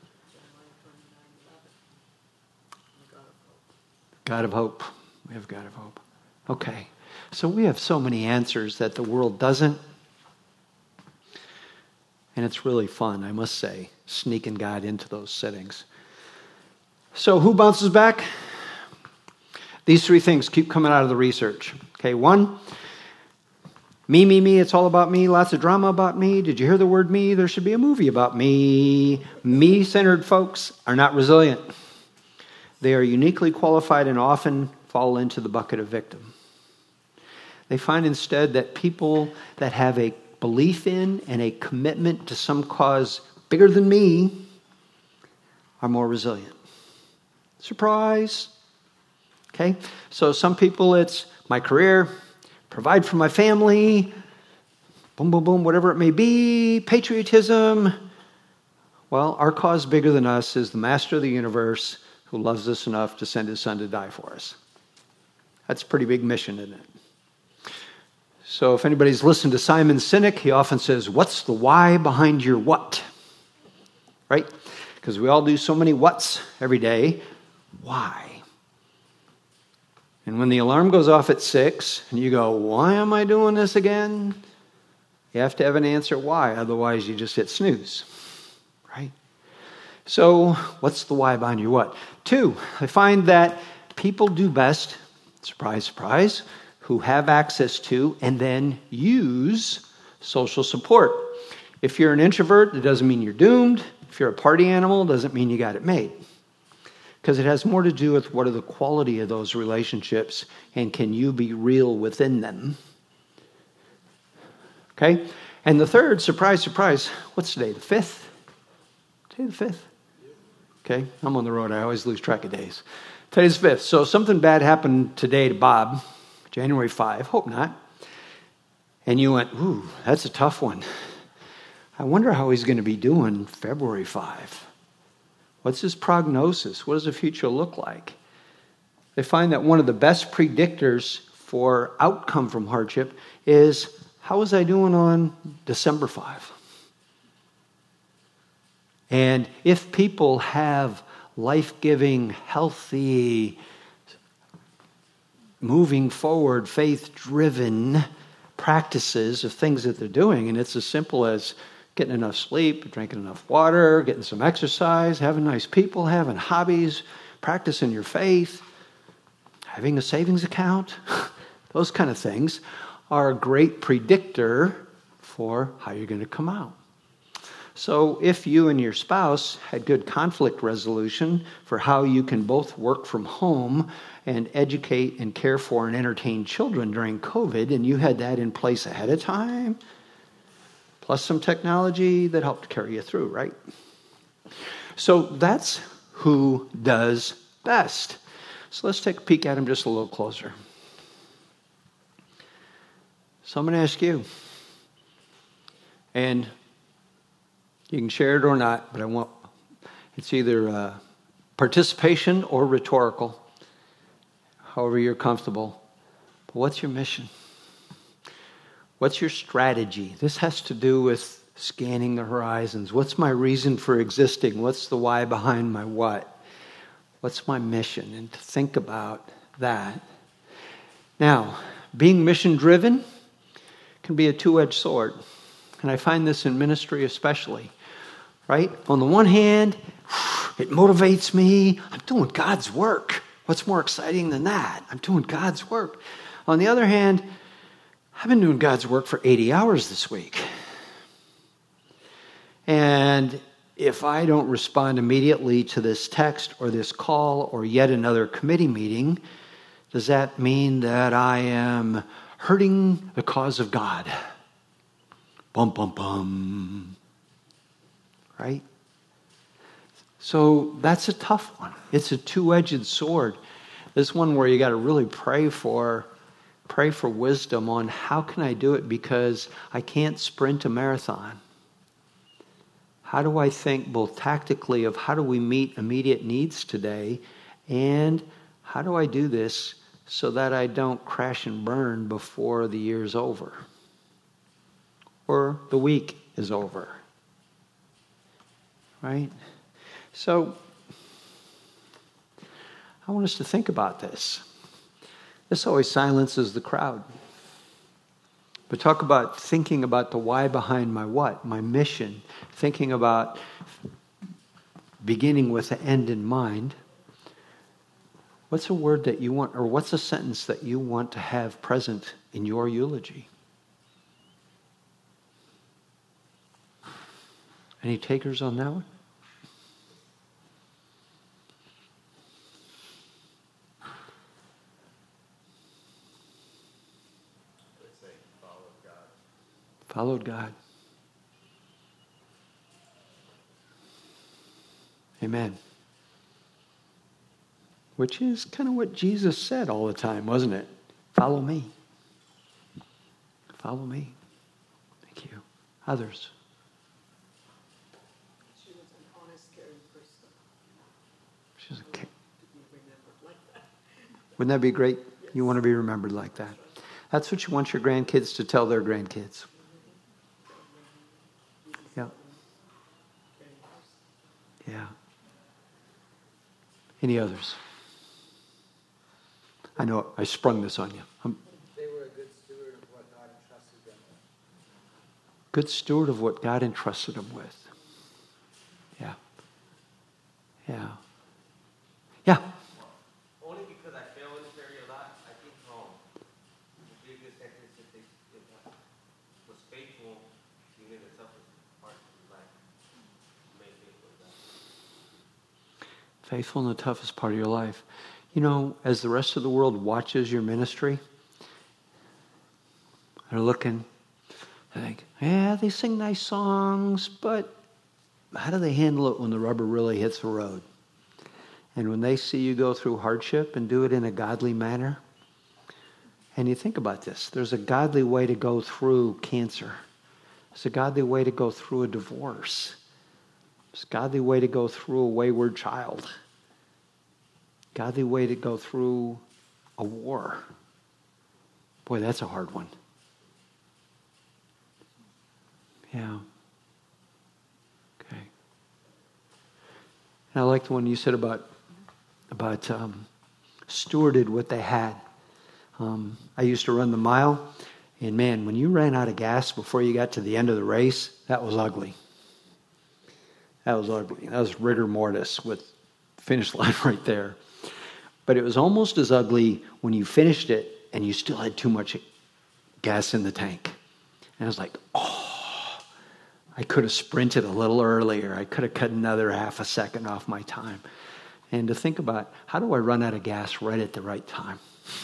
God of hope. We have God of hope. Okay. So we have so many answers that the world doesn't. And it's really fun, I must say, sneaking God into those settings. So who bounces back? These three things keep coming out of the research. Okay, one, me, me, me, it's all about me, lots of drama about me. Did you hear the word me? There should be a movie about me. Me-centered folks are not resilient. They are uniquely qualified and often fall into the bucket of victim. They find instead that people that have a belief in and a commitment to some cause bigger than me are more resilient. Surprise. Okay, so some people it's my career, provide for my family, boom, boom, boom, whatever it may be, patriotism. Well, our cause bigger than us is the master of the universe who loves us enough to send his son to die for us. That's a pretty big mission, isn't it? So if anybody's listened to Simon Sinek, he often says, what's the why behind your what? Right? Because we all do so many whats every day. Why? And when the alarm goes off at six, and you go, why am I doing this again? You have to have an answer why, otherwise you just hit snooze. Right? So what's the why behind your what? Two, I find that people do best, surprise, surprise, who have access to and then use social support. If you're an introvert, it doesn't mean you're doomed. If you're a party animal, it doesn't mean you got it made. Because it has more to do with what are the quality of those relationships and can you be real within them. Okay? And the third, surprise, surprise, what's today, the fifth? Today the fifth? Okay, I'm on the road. I always lose track of days. Today's the fifth. So something bad happened today to Bob, January fifth. Hope not. And you went, ooh, that's a tough one. I wonder how he's going to be doing February fifth. What's his prognosis? What does the future look like? They find that one of the best predictors for outcome from hardship is, how was I doing on December fifth? And if people have life-giving, healthy, moving forward, faith-driven practices of things that they're doing, and it's as simple as getting enough sleep, drinking enough water, getting some exercise, having nice people, having hobbies, practicing your faith, having a savings account, those kind of things are a great predictor for how you're going to come out. So if you and your spouse had good conflict resolution for how you can both work from home and educate and care for and entertain children during COVID, and you had that in place ahead of time, plus some technology that helped carry you through, right? So that's who does best. So let's take a peek at him just a little closer. So I'm going to ask you, and you can share it or not, but I want, it's either uh, participation or rhetorical, however you're comfortable. But what's your mission? What's your strategy? This has to do with scanning the horizons. What's my reason for existing? What's the why behind my what? What's my mission? And to think about that. Now, being mission-driven can be a two-edged sword. And I find this in ministry especially. Right? On the one hand, it motivates me. I'm doing God's work. What's more exciting than that? I'm doing God's work. On the other hand, I've been doing God's work for eighty hours this week. And if I don't respond immediately to this text or this call or yet another committee meeting, does that mean that I am hurting the cause of God? Bum, bum, bum. Right? So that's a tough one. It's a two-edged sword. This one where you got to really pray for, pray for wisdom on how can I do it because I can't sprint a marathon. How do I think both tactically of how do we meet immediate needs today, and how do I do this so that I don't crash and burn before the year's over or the week is over? right? So I want us to think about this. This always silences the crowd. But talk about thinking about the why behind my what, my mission, thinking about beginning with the end in mind. What's a word that you want, or what's a sentence that you want to have present in your eulogy? Any takers on that one? Let's say followed God. Followed God. Amen. Which is kind of what Jesus said all the time, wasn't it? Follow me. Follow me. Thank you. Others. She was an honest, caring person. She's a ca- To be remembered like that. Wouldn't that be great? You want to be remembered like that. That's what you want your grandkids to tell their grandkids. Yeah. Yeah. Any others? I know I sprung this on you. I'm They were a good steward of what God entrusted them with. good steward of what God entrusted them with. Yeah. Yeah. Yeah. Only because I fell in this area a lot, I think um, the biggest evidence that they that was faithful even in the toughest part of his life. Remain faithful to God. Faithful in the toughest part of your life. You know, as the rest of the world watches your ministry, they're looking, they think, yeah, they sing nice songs, but how do they handle it when the rubber really hits the road? And when they see you go through hardship and do it in a godly manner, and you think about this, there's a godly way to go through cancer. There's a godly way to go through a divorce. There's a godly way to go through a wayward child. Godly way to go through a war. Boy, that's a hard one. Yeah. Okay. And I like the one you said about about um, stewarded what they had. Um, I used to run the mile, and man, when you ran out of gas before you got to the end of the race, that was ugly. That was ugly. That was rigor mortis with finish line right there. But it was almost as ugly when you finished it and you still had too much gas in the tank. And I was like, oh, I could have sprinted a little earlier. I could have cut another half a second off my time. And to think about, how do I run out of gas right at the right time?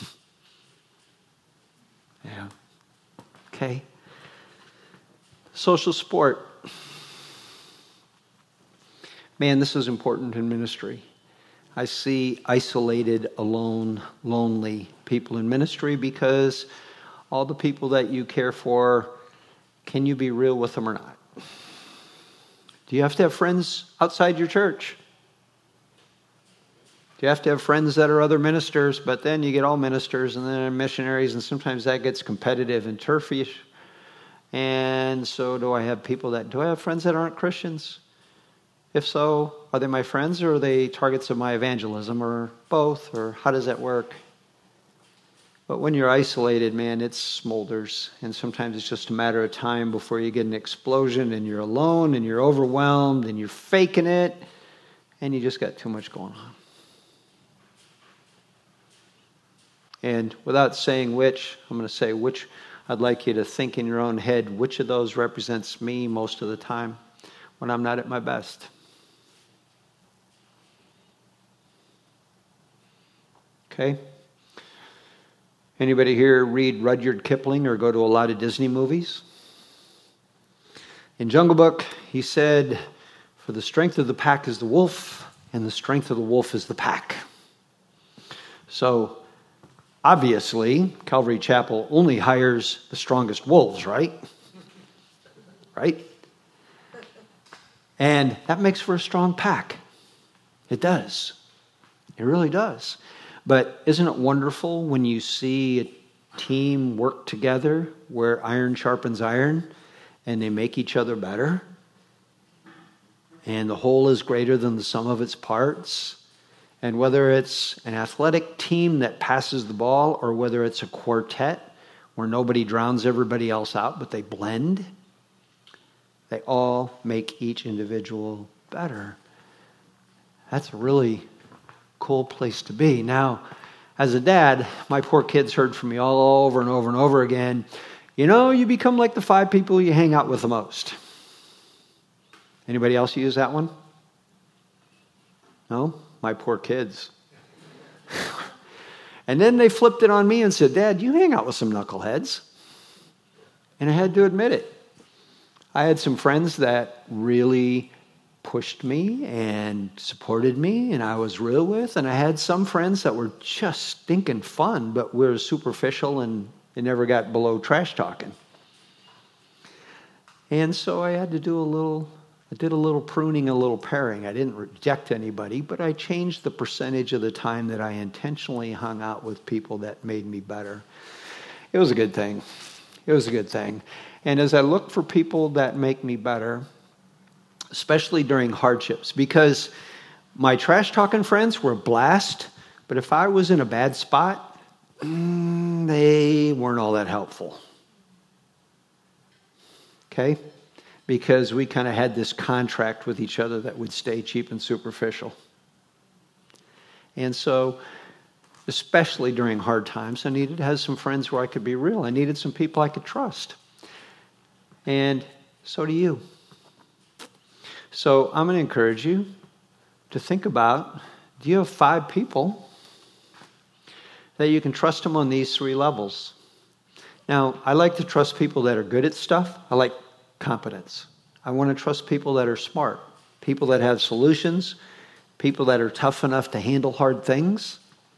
Yeah. Okay. Social support. Man, this is important in ministry. I see isolated, alone, lonely people in ministry because all the people that you care for, can you be real with them or not? Do you have to have friends outside your church? Do you have to have friends that are other ministers, but then you get all ministers and then missionaries, and sometimes that gets competitive and turfish. And so do I have people that, do I have friends that aren't Christians? If so, are they my friends or are they targets of my evangelism or both? Or how does that work? But when you're isolated, man, it smolders. And sometimes it's just a matter of time before you get an explosion and you're alone and you're overwhelmed and you're faking it and you just got too much going on. And without saying which, I'm going to say which. I'd like you to think in your own head which of those represents me most of the time when I'm not at my best. Okay? Anybody here read Rudyard Kipling or go to a lot of Disney movies? In Jungle Book, he said, for the strength of the pack is the wolf, and the strength of the wolf is the pack. So, obviously, Calvary Chapel only hires the strongest wolves, right? Right? And that makes for a strong pack. It does. It really does. But isn't it wonderful when you see a team work together where iron sharpens iron and they make each other better? and the whole is greater than the sum of its parts. And whether it's an athletic team that passes the ball or whether it's a quartet where nobody drowns everybody else out, but they blend, they all make each individual better. That's a really cool place to be. Now, as a dad, my poor kids heard from me all over and over and over again, you know, you become like the five people you hang out with the most. Anybody else use that one? No? My poor kids. And then they flipped it on me and said, Dad, you hang out with some knuckleheads. And I had to admit it. I had some friends that really pushed me and supported me and I was real with. And I had some friends that were just stinking fun, but were superficial and they never got below trash talking. And so I had to do a little... I did a little pruning, a little paring. I didn't reject anybody, but I changed the percentage of the time that I intentionally hung out with people that made me better. It was a good thing. It was a good thing. And as I look for people that make me better, especially during hardships, because my trash-talking friends were a blast, but if I was in a bad spot, mm, they weren't all that helpful. Okay? Because we kind of had this contract with each other that would stay cheap and superficial. And so, especially during hard times, I needed to have some friends where I could be real. I needed some people I could trust. And so do you. So I'm going to encourage you to think about, do you have five people that you can trust them on these three levels? Now, I like to trust people that are good at stuff. I like competence. I want to trust people that are smart, people that have solutions, people that are tough enough to handle hard things.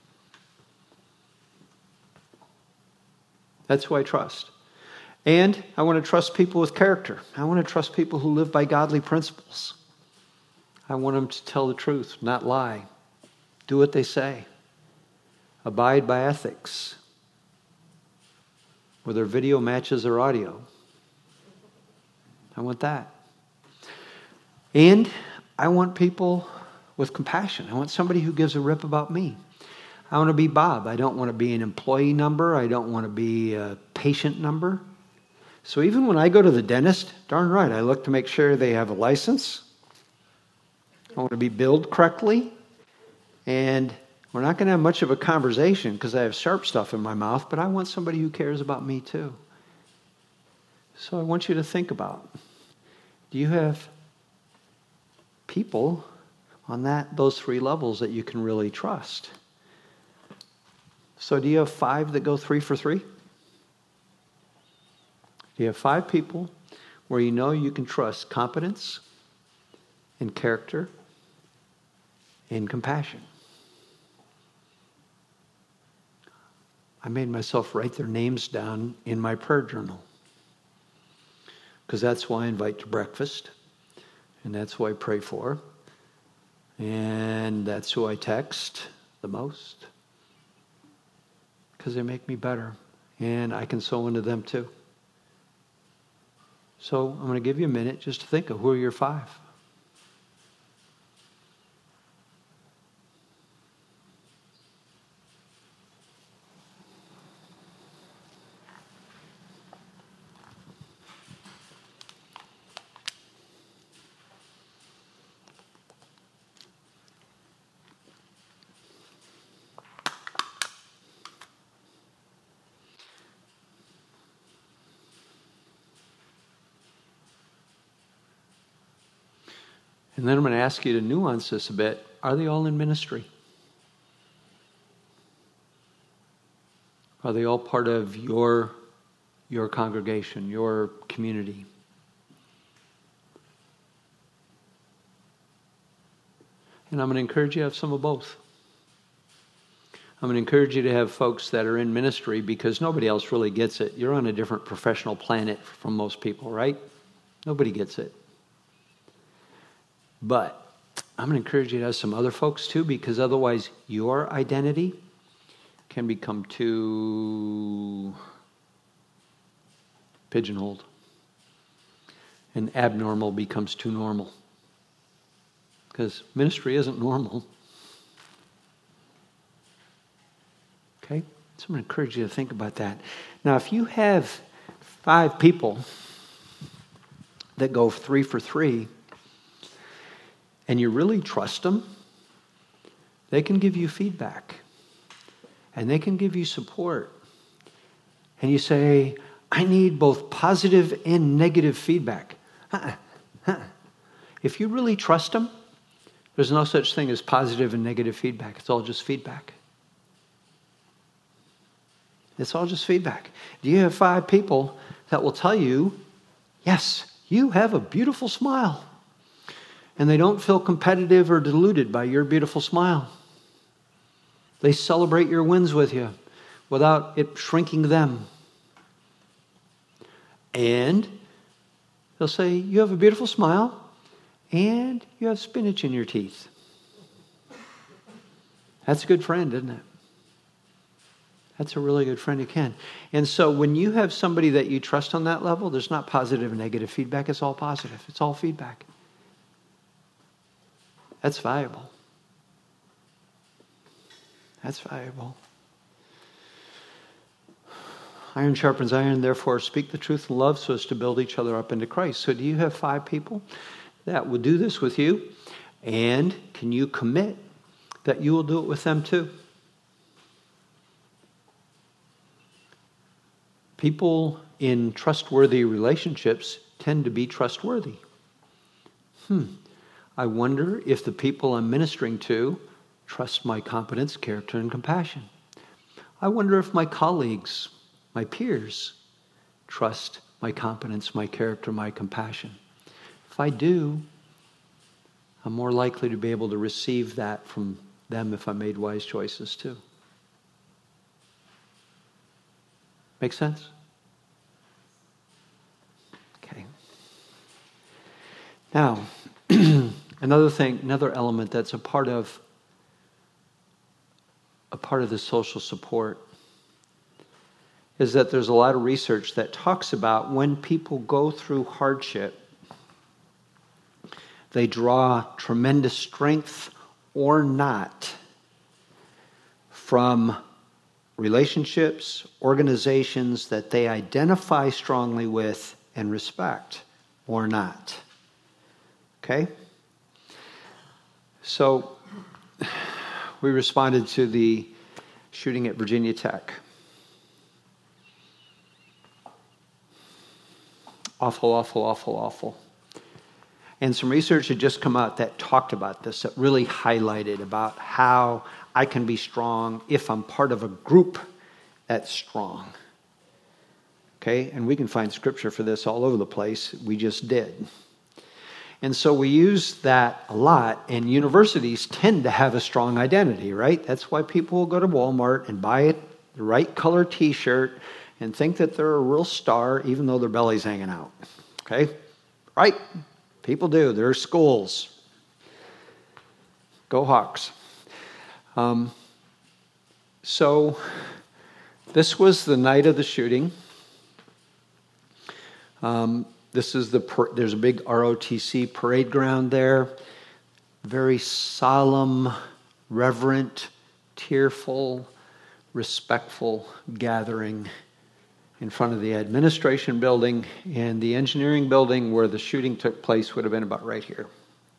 That's who I trust. And I want to trust people with character. I want to trust people who live by godly principles. I want them to tell the truth, not lie. Do what they say. Abide by ethics. Whether video matches their audio. I want that. And I want people with compassion. I want somebody who gives a rip about me. I want to be Bob. I don't want to be an employee number. I don't want to be a patient number. So even when I go to the dentist, darn right, I look to make sure they have a license. I want to be billed correctly. And we're not going to have much of a conversation because I have sharp stuff in my mouth, but I want somebody who cares about me too. So I want you to think about, do you have people on that those three levels that you can really trust? So do you have five that go three for three? Do you have five people where you know you can trust competence and character and compassion? I made myself write their names down in my prayer journal. Because that's who I invite to breakfast. And that's who I pray for. And that's who I text the most. Because they make me better. And I can sow into them too. So I'm going to give you a minute just to think of who are your five. And then I'm going to ask you to nuance this a bit. Are they all in ministry? Are they all part of your, your congregation, your community? And I'm going to encourage you to have some of both. I'm going to encourage you to have folks that are in ministry because nobody else really gets it. You're on a different professional planet from most people, right? Nobody gets it. But I'm going to encourage you to have some other folks too, because otherwise your identity can become too pigeonholed. And abnormal becomes too normal. because ministry isn't normal. Okay? So I'm going to encourage you to think about that. Now, if you have five people that go three for three, and you really trust them, they can give you feedback. And they can give you support. And you say, I need both positive and negative feedback. Uh-uh. Uh-uh. If you really trust them, there's no such thing as positive and negative feedback. It's all just feedback. It's all just feedback. Do you have five people that will tell you, yes, you have a beautiful smile. And they don't feel competitive or deluded by your beautiful smile. They celebrate your wins with you without it shrinking them. And they'll say, you have a beautiful smile and you have spinach in your teeth. That's a good friend, isn't it? That's a really good friend you can. And so when you have somebody that you trust on that level, there's not positive and negative feedback. It's all positive. It's all feedback. That's valuable. That's valuable. Iron sharpens iron, therefore speak the truth in love so as to build each other up into Christ. So do you have five people that will do this with you? And can you commit that you will do it with them too? People in trustworthy relationships tend to be trustworthy. Hmm. I wonder if the people I'm ministering to trust my competence, character, and compassion. I wonder if my colleagues, my peers, trust my competence, my character, my compassion. If I do, I'm more likely to be able to receive that from them if I made wise choices too. Make sense? Okay. Now, another thing, another element that's a part of a part of the social support is that there's a lot of research that talks about when people go through hardship, they draw tremendous strength or not from relationships, organizations that they identify strongly with and respect or not. Okay? So, we responded to the shooting at Virginia Tech. Awful, awful, awful, awful. And some research had just come out that talked about this, that really highlighted about how I can be strong if I'm part of a group that's strong. Okay? And we can find scripture for this all over the place. We just did. And so we use that a lot, and universities tend to have a strong identity, right? That's why people will go to Walmart and buy it, the right color t-shirt and think that they're a real star even though their belly's hanging out. Okay? Right? People do. There are schools. Go Hawks. Um, so this was the night of the shooting. Um, this is the per- there's a big R O T C parade ground there. Very solemn, reverent, tearful, respectful gathering in front of the administration building, and the engineering building where the shooting took place would have been about right here.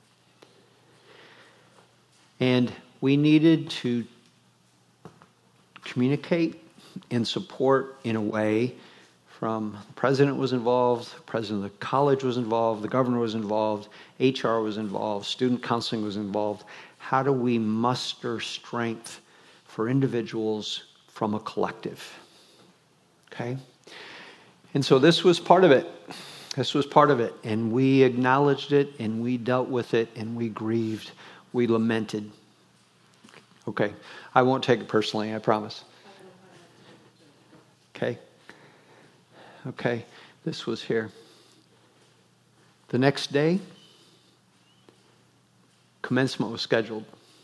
And we needed to communicate and support in a way from the president was involved, the president of the college was involved, the governor was involved, H R was involved, student counseling was involved. How do we muster strength for individuals from a collective? Okay? And so this was part of it. This was part of it. And we acknowledged it, and we dealt with it, and we grieved. We lamented. Okay? I won't take it personally, I promise. Okay? Okay, this was here. The next day, commencement was scheduled.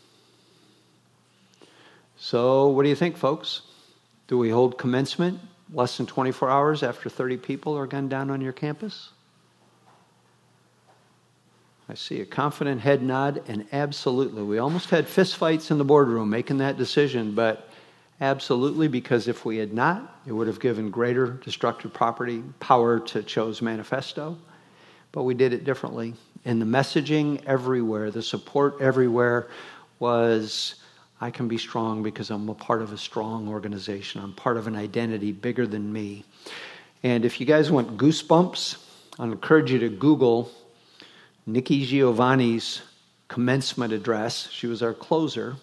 So, what do you think, folks? Do we hold commencement less than twenty-four hours after thirty people are gunned down on your campus? I see a confident head nod, and absolutely. We almost had fistfights in the boardroom making that decision, but absolutely, because if we had not, it would have given greater destructive property power to Cho's manifesto, but we did it differently. And the messaging everywhere, the support everywhere was, I can be strong because I'm a part of a strong organization. I'm part of an identity bigger than me. And if you guys want goosebumps, I'd encourage you to Google Nikki Giovanni's commencement address. She was our closer.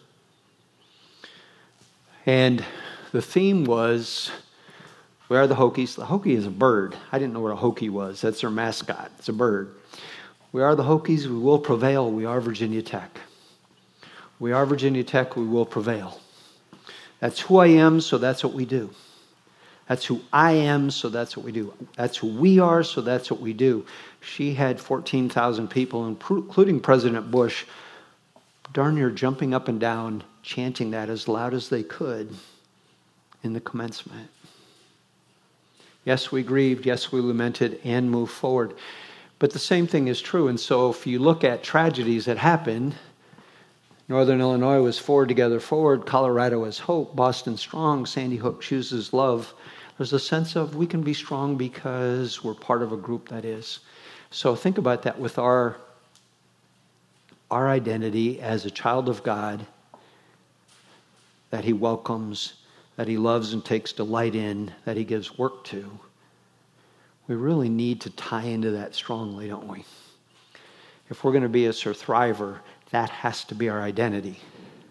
And the theme was, we are the Hokies. The Hokie is a bird. I didn't know what a Hokie was. That's their mascot. It's a bird. We are the Hokies. We will prevail. We are Virginia Tech. We are Virginia Tech. We will prevail. That's who I am, so that's what we do. That's who I am, so that's what we do. That's who we are, so that's what we do. She had fourteen thousand people, including President Bush, darn near jumping up and down, chanting that as loud as they could in the commencement. Yes, we grieved. Yes, we lamented and moved forward. But the same thing is true. And so if you look at tragedies that happened, Northern Illinois was Forward Together Forward, Colorado is Hope, Boston Strong, Sandy Hook chooses love. There's a sense of we can be strong because we're part of a group that is. So think about that with our, our identity as a child of God that he welcomes, that he loves and takes delight in, that he gives work to. We really need to tie into that strongly, don't we? If we're going to be a Sir Thriver, that has to be our identity.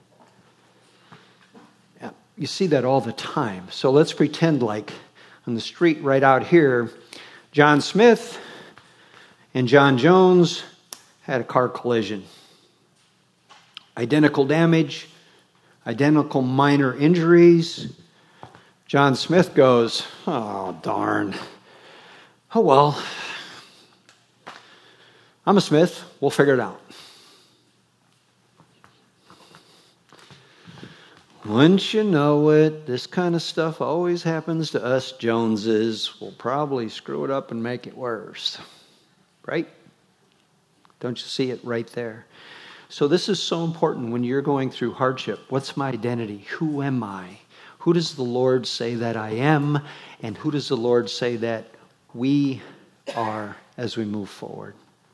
Yeah, you see that all the time. So let's pretend like on the street right out here, John Smith and John Jones had a car collision. Identical damage, identical minor injuries. John Smith goes, oh, darn. Oh, well, I'm a Smith. We'll figure it out. Wouldn't you know it, this kind of stuff always happens to us Joneses. We'll probably screw it up and make it worse. Right? Don't you see it right there? So this is so important when you're going through hardship. What's my identity? Who am I? Who does the Lord say that I am? And who does the Lord say that we are as we move forward?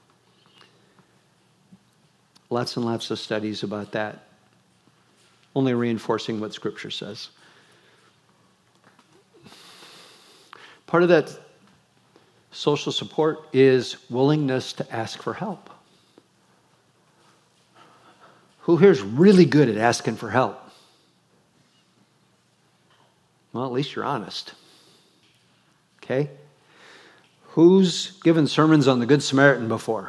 Lots and lots of studies about that. Only reinforcing what Scripture says. Part of that social support is willingness to ask for help. Who here's really good at asking for help? Well, at least you're honest. Okay? Who's given sermons on the Good Samaritan before?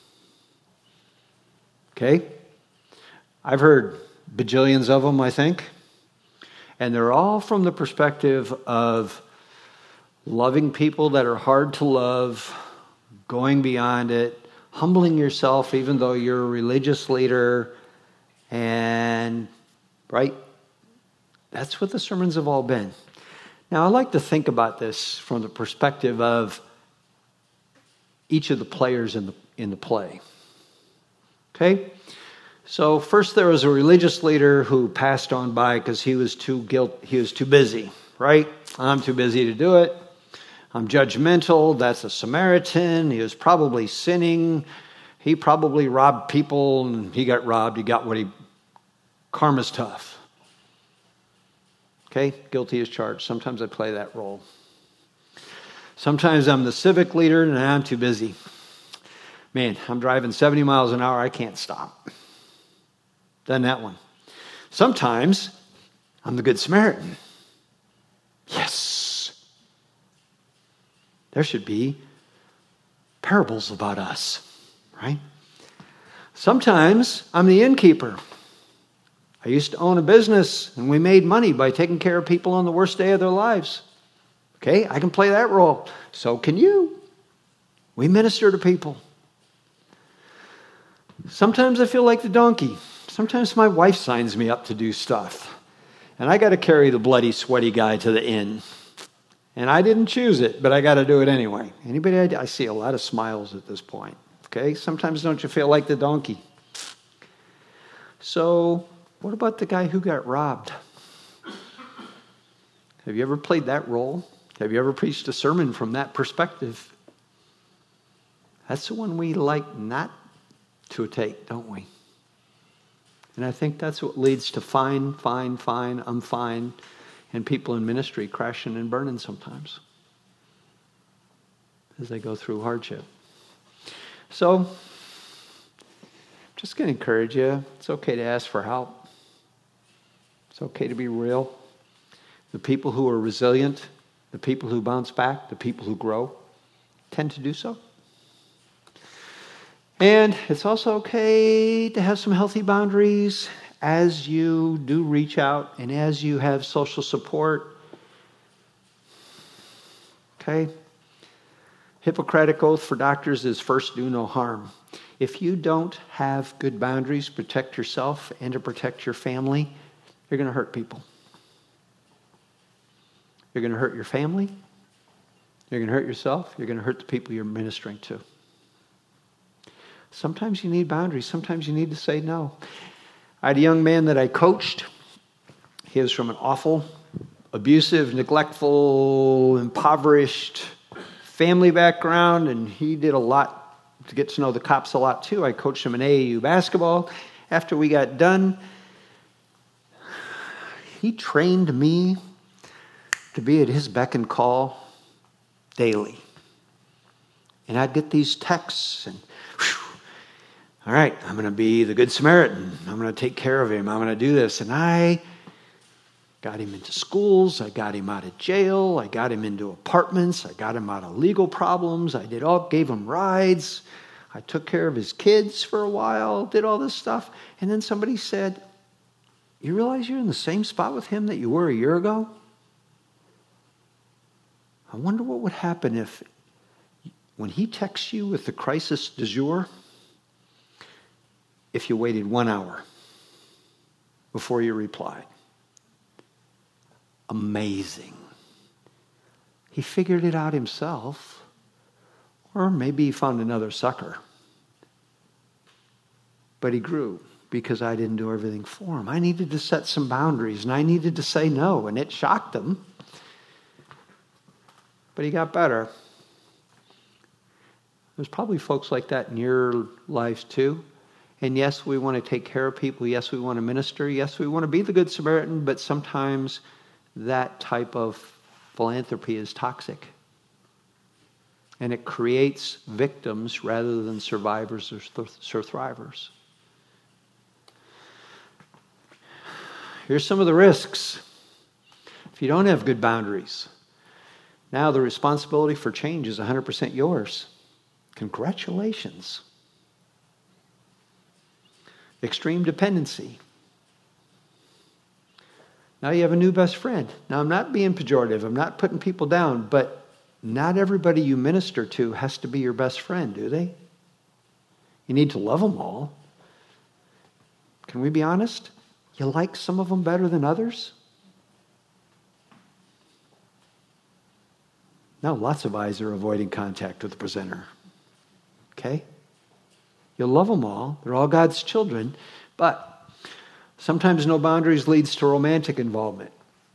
Okay? I've heard bajillions of them, I think. And they're all from the perspective of loving people that are hard to love, going beyond it, humbling yourself even though you're a religious leader, and, right? That's what the sermons have all been. Now, I like to think about this from the perspective of each of the players in the in the play. Okay? So first there was a religious leader who passed on by because he was too guilt he was too busy, right? I'm too busy to do it. I'm judgmental. That's a Samaritan. He was probably sinning. He probably robbed people and he got robbed. He got what he karma's tough. Okay? Guilty as charged. Sometimes I play that role. Sometimes I'm the civic leader and I'm too busy. Man, I'm driving seventy miles an hour. I can't stop. Done that one. Sometimes I'm the Good Samaritan. Yes. There should be parables about us, right? Sometimes I'm the innkeeper. I used to own a business and we made money by taking care of people on the worst day of their lives. Okay, I can play that role. So can you. We minister to people. Sometimes I feel like the donkey. Sometimes my wife signs me up to do stuff. And I got to carry the bloody, sweaty guy to the inn. And I didn't choose it, but I got to do it anyway. Anybody? I see a lot of smiles at this point. Okay? Sometimes don't you feel like the donkey? So, what about the guy who got robbed? Have you ever played that role? Have you ever preached a sermon from that perspective? That's the one we like not to take, don't we? And I think that's what leads to fine, fine, fine, I'm fine, and people in ministry crashing and burning sometimes as they go through hardship. So, just going to encourage you, it's okay to ask for help. It's okay to be real. The people who are resilient, the people who bounce back, the people who grow, tend to do so. And it's also okay to have some healthy boundaries as you do reach out and as you have social support. Okay? Hippocratic oath for doctors is first do no harm. If you don't have good boundaries to protect yourself and to protect your family, you're going to hurt people. You're going to hurt your family. You're going to hurt yourself. You're going to hurt the people you're ministering to. Sometimes you need boundaries. Sometimes you need to say no. I had a young man that I coached. He was from an awful, abusive, neglectful, impoverished family background, and he did a lot to get to know the cops a lot too. I coached him in A A U basketball. After we got done, he trained me to be at his beck and call daily. And I'd get these texts and, whew, all right, I'm going to be the Good Samaritan. I'm going to take care of him. I'm going to do this. And I got him into schools. I got him out of jail. I got him into apartments. I got him out of legal problems. I did all, gave him rides. I took care of his kids for a while, did all this stuff. And then somebody said, you realize you're in the same spot with him that you were a year ago? I wonder what would happen if, when he texts you with the crisis du jour, if you waited one hour before you replied. Amazing. He figured it out himself, or maybe he found another sucker. But he grew because I didn't do everything for him. I needed to set some boundaries, and I needed to say no, and it shocked him. But he got better. There's probably folks like that in your lives too. And yes, we want to take care of people. Yes, we want to minister. Yes, we want to be the Good Samaritan. But sometimes that type of philanthropy is toxic. And it creates victims rather than survivors or thrivers. Here's some of the risks. If you don't have good boundaries, now the responsibility for change is one hundred percent yours. Congratulations. Extreme dependency. Now you have a new best friend. Now I'm not being pejorative. I'm not putting people down, but not everybody you minister to has to be your best friend, do they? You need to love them all. Can we be honest? You like some of them better than others? Now lots of eyes are avoiding contact with the presenter. Okay? You'll love them all. They're all God's children. But sometimes no boundaries leads to romantic involvement.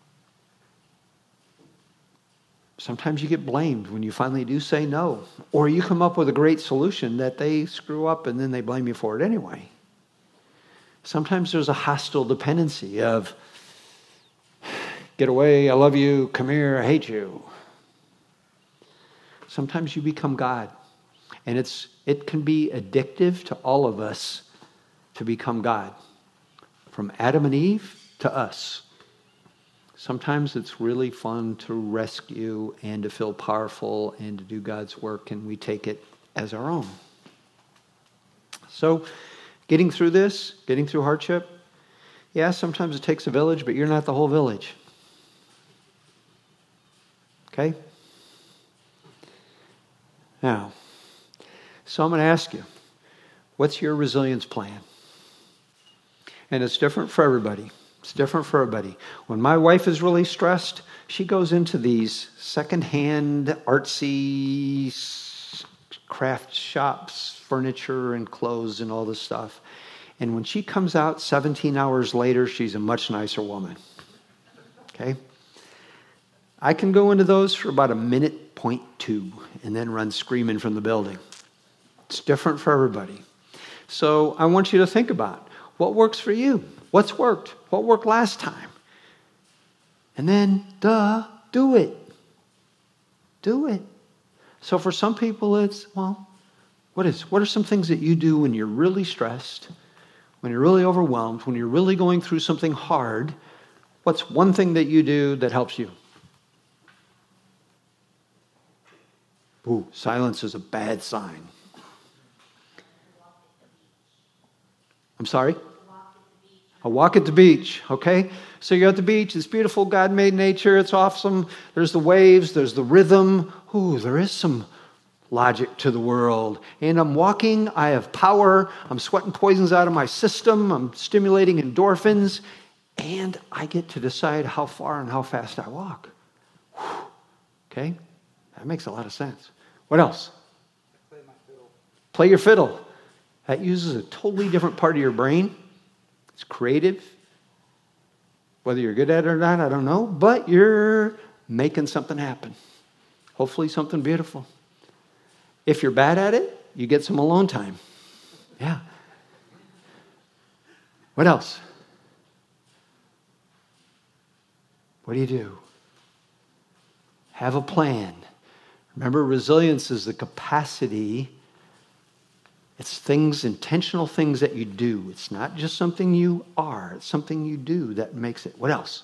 Sometimes you get blamed when you finally do say no. Or you come up with a great solution that they screw up and then they blame you for it anyway. Sometimes there's a hostile dependency of, get away, I love you, come here, I hate you. Sometimes you become God. And it's it can be addictive to all of us to become God. From Adam and Eve to us. Sometimes it's really fun to rescue and to feel powerful and to do God's work, and we take it as our own. So, getting through this, getting through hardship, yeah, sometimes it takes a village, but you're not the whole village. Okay? Now, so I'm going to ask you, what's your resilience plan? And it's different for everybody. It's different for everybody. When my wife is really stressed, she goes into these secondhand, artsy, craft shops, furniture and clothes and all this stuff. And when she comes out seventeen hours later, she's a much nicer woman. Okay? I can go into those for about a minute, point two, and then run screaming from the building. It's different for everybody. So I want you to think about what works for you. What's worked? What worked last time? And then, duh, do it. Do it. So for some people, it's, well, what is? What are some things that you do when you're really stressed, when you're really overwhelmed, when you're really going through something hard? What's one thing that you do that helps you? Ooh, silence is a bad sign. I'm sorry? A walk at the beach, okay? So you're at the beach, it's beautiful, God-made nature, it's awesome. There's the waves, there's the rhythm. Ooh, there is some logic to the world. And I'm walking, I have power, I'm sweating poisons out of my system, I'm stimulating endorphins, and I get to decide how far and how fast I walk. Whew. Okay? That makes a lot of sense. What else? Play my fiddle. Play your fiddle. That uses a totally different part of your brain. It's creative. Whether you're good at it or not, I don't know. But you're making something happen. Hopefully something beautiful. If you're bad at it, you get some alone time. Yeah. What else? What do you do? Have a plan. Remember, resilience is the capacity. It's things, intentional things that you do. It's not just something you are. It's something you do that makes it. What else?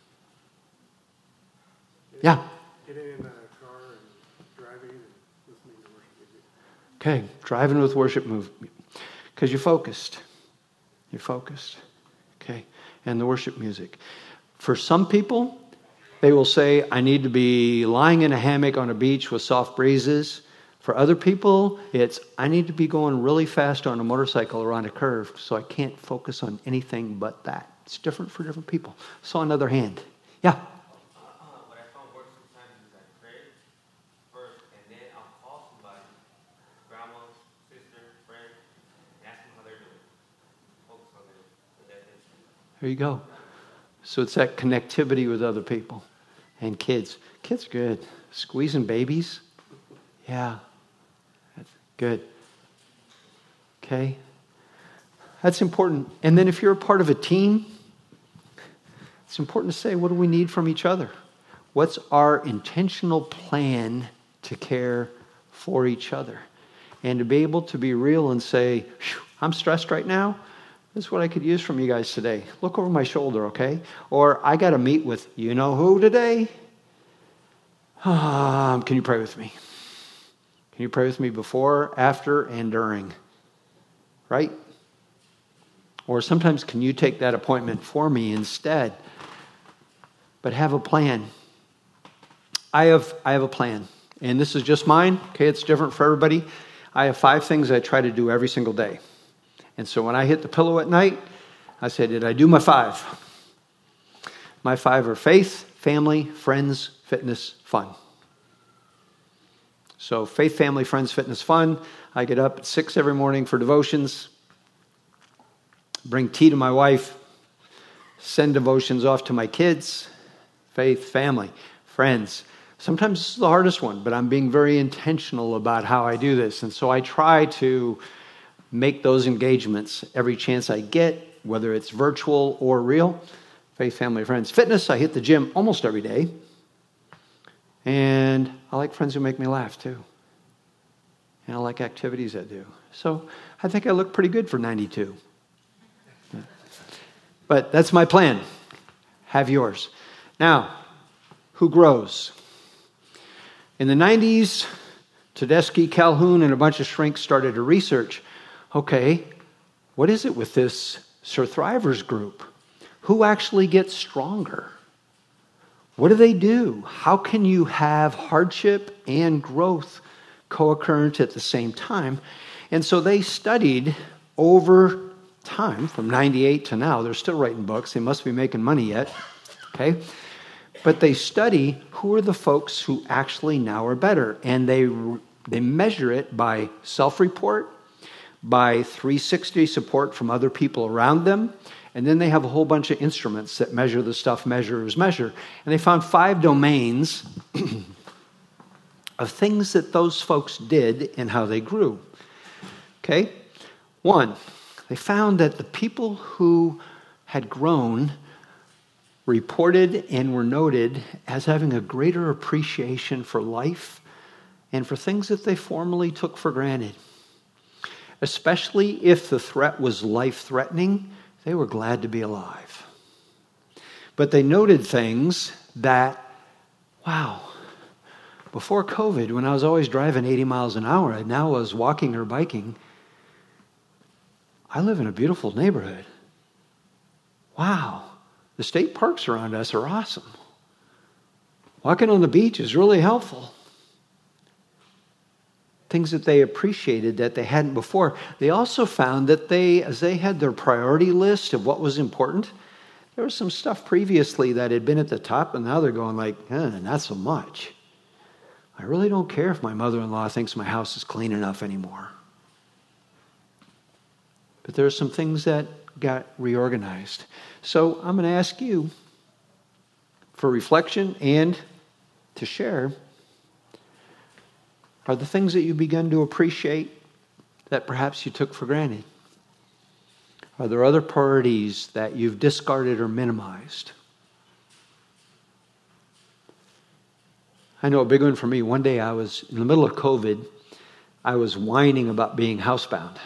Yeah. Getting in a car and driving and listening to worship music. Okay, driving with worship movement. Because you're focused. You're focused. Okay, and the worship music. For some people, they will say, I need to be lying in a hammock on a beach with soft breezes. For other people, it's, I need to be going really fast on a motorcycle around a curve, so I can't focus on anything but that. It's different for different people. So another hand. Yeah? Uh, what I found works sometimes is I pray first, and then I'll call somebody, grandma, sister, friend, and ask them how they're doing. Focus on them. And that's it. There you go. So it's that connectivity with other people. And kids. Kids are good. Squeezing babies. Yeah. That's good. Okay. That's important. And then if you're a part of a team, it's important to say, what do we need from each other? What's our intentional plan to care for each other? And to be able to be real and say, I'm stressed right now. This is what I could use from you guys today. Look over my shoulder, okay? Or I got to meet with you know who today? Um, can you pray with me? Can you pray with me before, after, and during? Right? Or sometimes, can you take that appointment for me instead? But have a plan. I have I have a plan. And this is just mine. Okay, it's different for everybody. I have five things I try to do every single day. And so when I hit the pillow at night, I say, did I do my five? My five are faith, family, friends, fitness, fun. So faith, family, friends, fitness, fun. I get up at six every morning for devotions, bring tea to my wife, send devotions off to my kids. Faith, family, friends. Sometimes this is the hardest one, but I'm being very intentional about how I do this. And so I try to make those engagements every chance I get, whether it's virtual or real. Faith, family, friends. Fitness, I hit the gym almost every day. And I like friends who make me laugh too. And I like activities that do. So I think I look pretty good for ninety-two. But that's my plan. Have yours. Now, who grows? In the nineties, Tedeschi, Calhoun, and a bunch of shrinks started to research, okay, what is it with this Sir Thrivers group? Who actually gets stronger? What do they do? How can you have hardship and growth co-occurrent at the same time? And so they studied over time, from ninety-eight to now. They're still writing books. They must be making money yet. Okay? But they study who are the folks who actually now are better. And they They measure it by self-report, by three sixty support from other people around them, and then they have a whole bunch of instruments that measure the stuff measurers measure. And they found five domains of things that those folks did and how they grew. Okay? One, they found that the people who had grown reported and were noted as having a greater appreciation for life and for things that they formerly took for granted. Especially if the threat was life-threatening, they were glad to be alive. But they noted things that, wow, before COVID, when I was always driving eighty miles an hour, and now I was walking or biking, I live in a beautiful neighborhood. Wow, the state parks around us are awesome. Walking on the beach is really helpful. Things that they appreciated that they hadn't before. They also found that they, as they had their priority list of what was important, there was some stuff previously that had been at the top, and now they're going like, eh, not so much. I really don't care if my mother-in-law thinks my house is clean enough anymore. But there are some things that got reorganized. So I'm going to ask you for reflection and to share. Are the things that you begun to appreciate that perhaps you took for granted? Are there other priorities that you've discarded or minimized? I know a big one for me. One day I was, in the middle of COVID, I was whining about being housebound.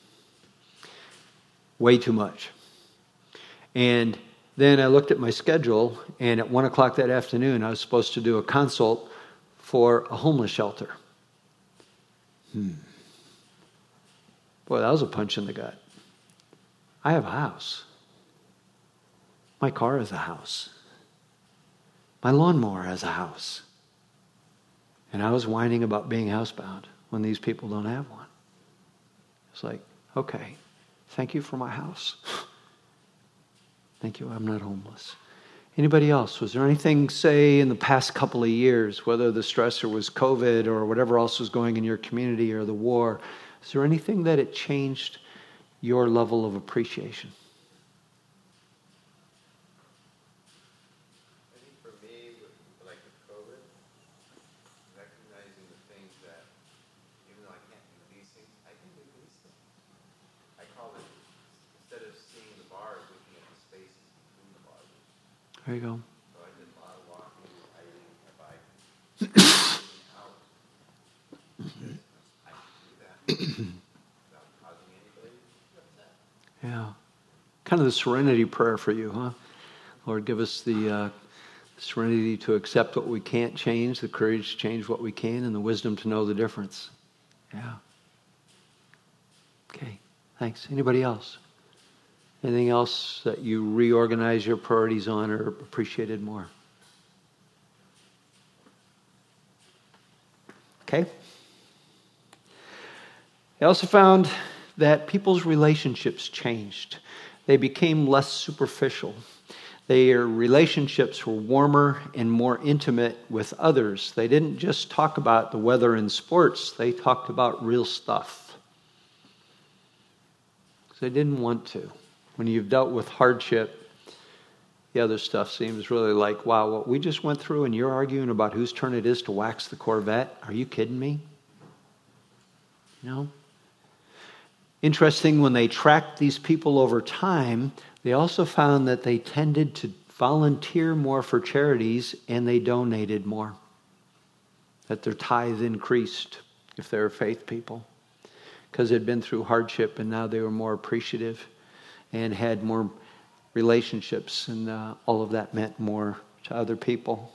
Way too much. And then I looked at my schedule, and at one o'clock that afternoon, I was supposed to do a consult for a homeless shelter. Hmm. Boy, that was a punch in the gut. I have a house. My car is a house. My lawnmower has a house. And I was whining about being housebound when these people don't have one. It's like, okay, thank you for my house. Thank you, I'm not homeless. Anybody else? Was there anything, say, in the past couple of years, whether the stressor was COVID or whatever else was going in your community or the war, is there anything that it changed your level of appreciation? I think for me, with, like with COVID, recognizing the things that, even though I can't do these things, I can do these things. I call it, instead of seeing the bars, looking at the spaces between the bars. There you go. So I did a lot of walking, hiking, my bike, out. I can do that without causing anybody upset. Yeah. Kind of the serenity prayer for you, huh? Lord, give us the uh, serenity to accept what we can't change, the courage to change what we can, and the wisdom to know the difference. Yeah. Okay. Thanks. Anybody else? Anything else that you reorganize your priorities on or appreciated more? Okay. I also found that people's relationships changed. They became less superficial. Their relationships were warmer and more intimate with others. They didn't just talk about the weather and sports. They talked about real stuff. Because they didn't want to. When you've dealt with hardship, the other stuff seems really like, wow, what we just went through and you're arguing about whose turn it is to wax the Corvette? Are you kidding me? You know? Interesting, when they tracked these people over time, they also found that they tended to volunteer more for charities and they donated more. That their tithe increased if they were faith people. Because they'd been through hardship and now they were more appreciative and had more relationships, and uh, all of that meant more to other people.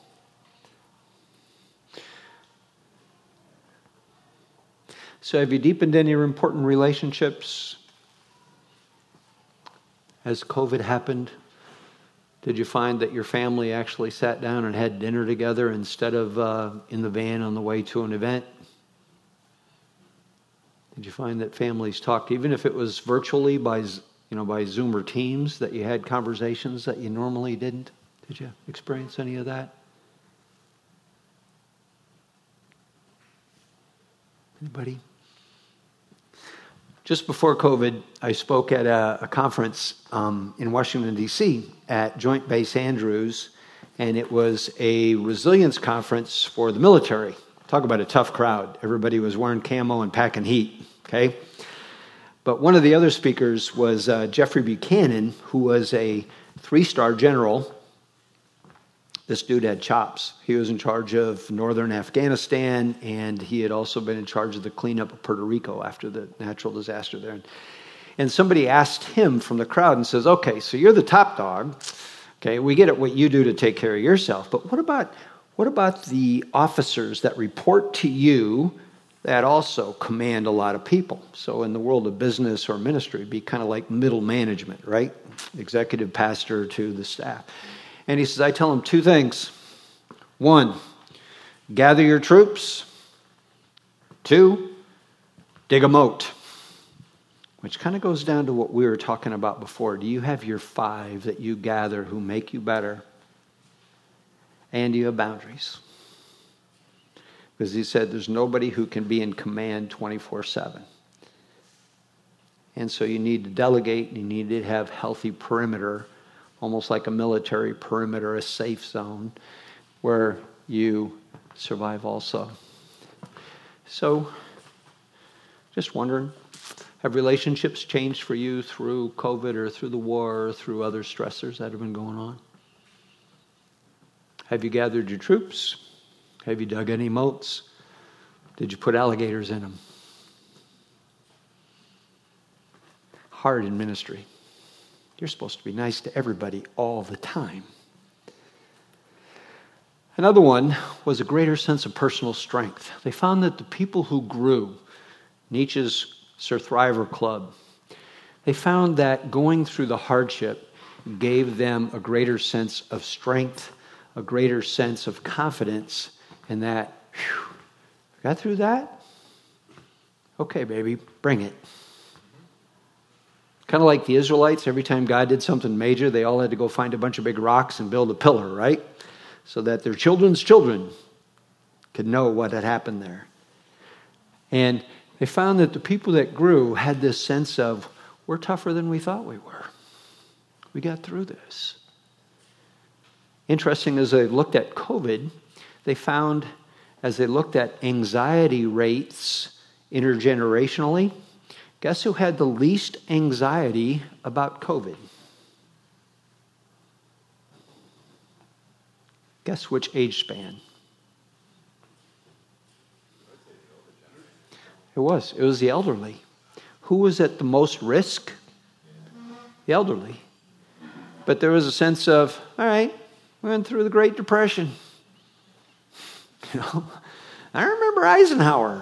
So have you deepened any important relationships as COVID happened? Did you find that your family actually sat down and had dinner together instead of uh, in the van on the way to an event? Did you find that families talked, even if it was virtually by you know, by Zoom or Teams, that you had conversations that you normally didn't? Did you experience any of that? Anybody? Just before COVID, I spoke at a, a conference um, in Washington, D C at Joint Base Andrews, and it was a resilience conference for the military. Talk about a tough crowd. Everybody was wearing camo and packing heat, okay? But one of the other speakers was uh, Jeffrey Buchanan, who was a three-star general. This dude had chops. He was in charge of northern Afghanistan, and he had also been in charge of the cleanup of Puerto Rico after the natural disaster there. And somebody asked him from the crowd and says, okay, so you're the top dog. Okay, we get it what you do to take care of yourself, but what about what about the officers that report to you that also command a lot of people? So in the world of business or ministry, it'd be kind of like middle management, right? Executive pastor to the staff. And he says, I tell them two things. One, gather your troops. Two, dig a moat. Which kind of goes down to what we were talking about before. Do you have your five that you gather who make you better? And do you have boundaries? Because he said there's nobody who can be in command twenty-four seven. And so you need to delegate, and you need to have healthy perimeter, almost like a military perimeter, a safe zone, where you survive also. So, just wondering, have relationships changed for you through COVID or through the war or through other stressors that have been going on? Have you gathered your troops? Have you dug any moats? Did you put alligators in them? Hard in ministry. You're supposed to be nice to everybody all the time. Another one was a greater sense of personal strength. They found that the people who grew, Nietzsche's Survivor Club, they found that going through the hardship gave them a greater sense of strength, a greater sense of confidence, and that, whew, got through that? Okay, baby, bring it. Kind of like the Israelites, every time God did something major, they all had to go find a bunch of big rocks and build a pillar, right? So that their children's children could know what had happened there. And they found that the people that grew had this sense of, we're tougher than we thought we were. We got through this. Interesting, as they looked at COVID, they found, as they looked at anxiety rates intergenerationally, guess who had the least anxiety about COVID? Guess which age span? It was. It was the elderly. Who was at the most risk? The elderly. But there was a sense of, all right, we went through the Great Depression. You know, I remember Eisenhower.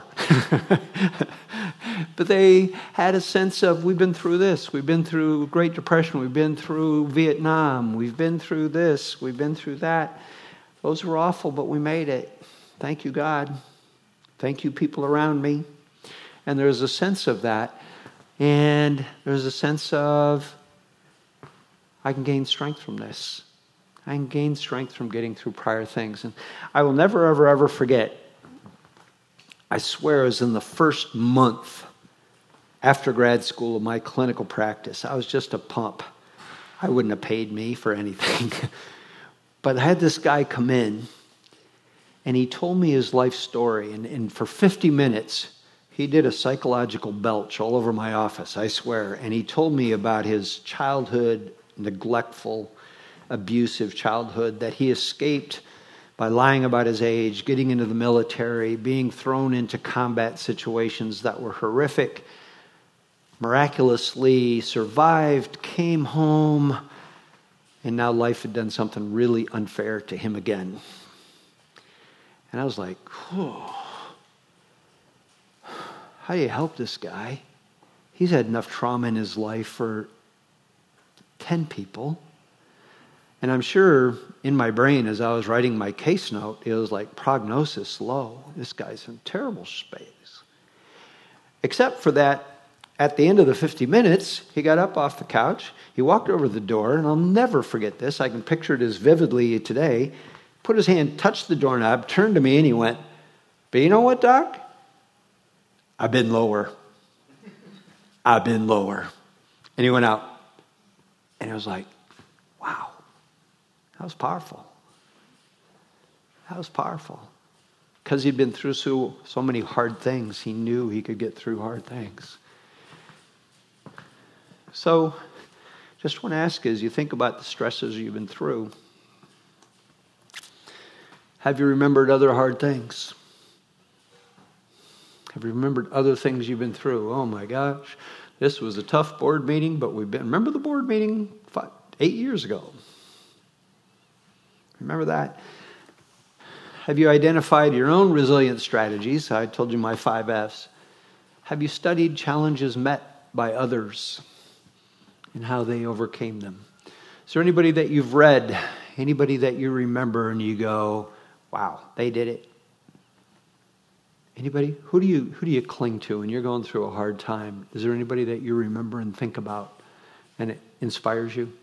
But they had a sense of, we've been through this. We've been through Great Depression. We've been through Vietnam. We've been through this. We've been through that. Those were awful, but we made it. Thank you, God. Thank you, people around me. And there's a sense of that. And there's a sense of, I can gain strength from this. I can gain strength from getting through prior things. And I will never, ever, ever forget, I swear it was in the first month after grad school of my clinical practice. I was just a pump. I wouldn't have paid me for anything. But I had this guy come in, and he told me his life story. And, and for fifty minutes, he did a psychological belch all over my office, I swear. And he told me about his childhood, neglectful, abusive childhood that he escaped by lying about his age, getting into the military, being thrown into combat situations that were horrific, miraculously survived, came home, and now life had done something really unfair to him again. And I was like, whoa. How do you help this guy? He's had enough trauma in his life for ten people. And I'm sure in my brain, as I was writing my case note, it was like prognosis low. This guy's in terrible space. Except for that, at the end of the fifty minutes, he got up off the couch. He walked over to the door, and I'll never forget this. I can picture it as vividly today. Put his hand, touched the doorknob, turned to me, and he went, but you know what, Doc? I've been lower. I've been lower. And he went out. And it was like, wow, that was powerful. That was powerful. Because he'd been through so, so many hard things, he knew he could get through hard things. So, just want to ask you, as you think about the stresses you've been through, have you remembered other hard things? Have you remembered other things you've been through? Oh my gosh, this was a tough board meeting, but we've been, remember the board meeting five, eight years ago? Remember that? Have you identified your own resilience strategies? I told you my five F's. Have you studied challenges met by others and how they overcame them? Is there anybody that you've read, anybody that you remember and you go, wow, they did it? Anybody? Who do you who do you cling to when you're going through a hard time? Is there anybody that you remember and think about and it inspires you?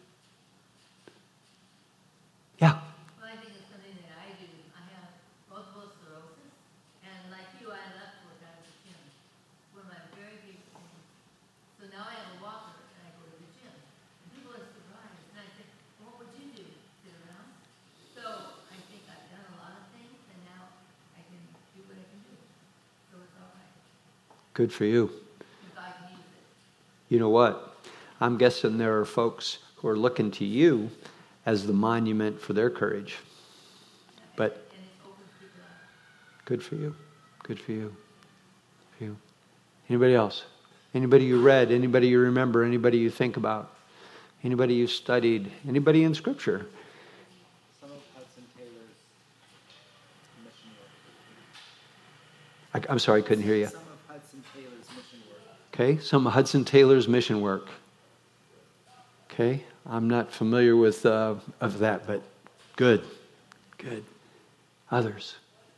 Yeah. Well, I think it's something that I do. I have multiple sclerosis, and like you, I left work out of the gym. One of my very big things. So now I have a walker, and I go to the gym. And people are surprised, and I say, well, what would you do? Sit around? So I think I've done a lot of things, and now I can do what I can do. So it's all right. Good for you. If I can use it. You know what? I'm guessing there are folks who are looking to you as the monument for their courage. But And it opens people up. good for you. Good for you. For you. Anybody else? Anybody you read? Anybody you remember? Anybody you think about? Anybody you studied? Anybody in Scripture? Some of Hudson Taylor's mission work. I, I'm sorry, I couldn't hear you. Some of Hudson Taylor's mission work. Okay, some of Hudson Taylor's mission work. Okay, I'm not familiar with uh, of that, but good, good. Others.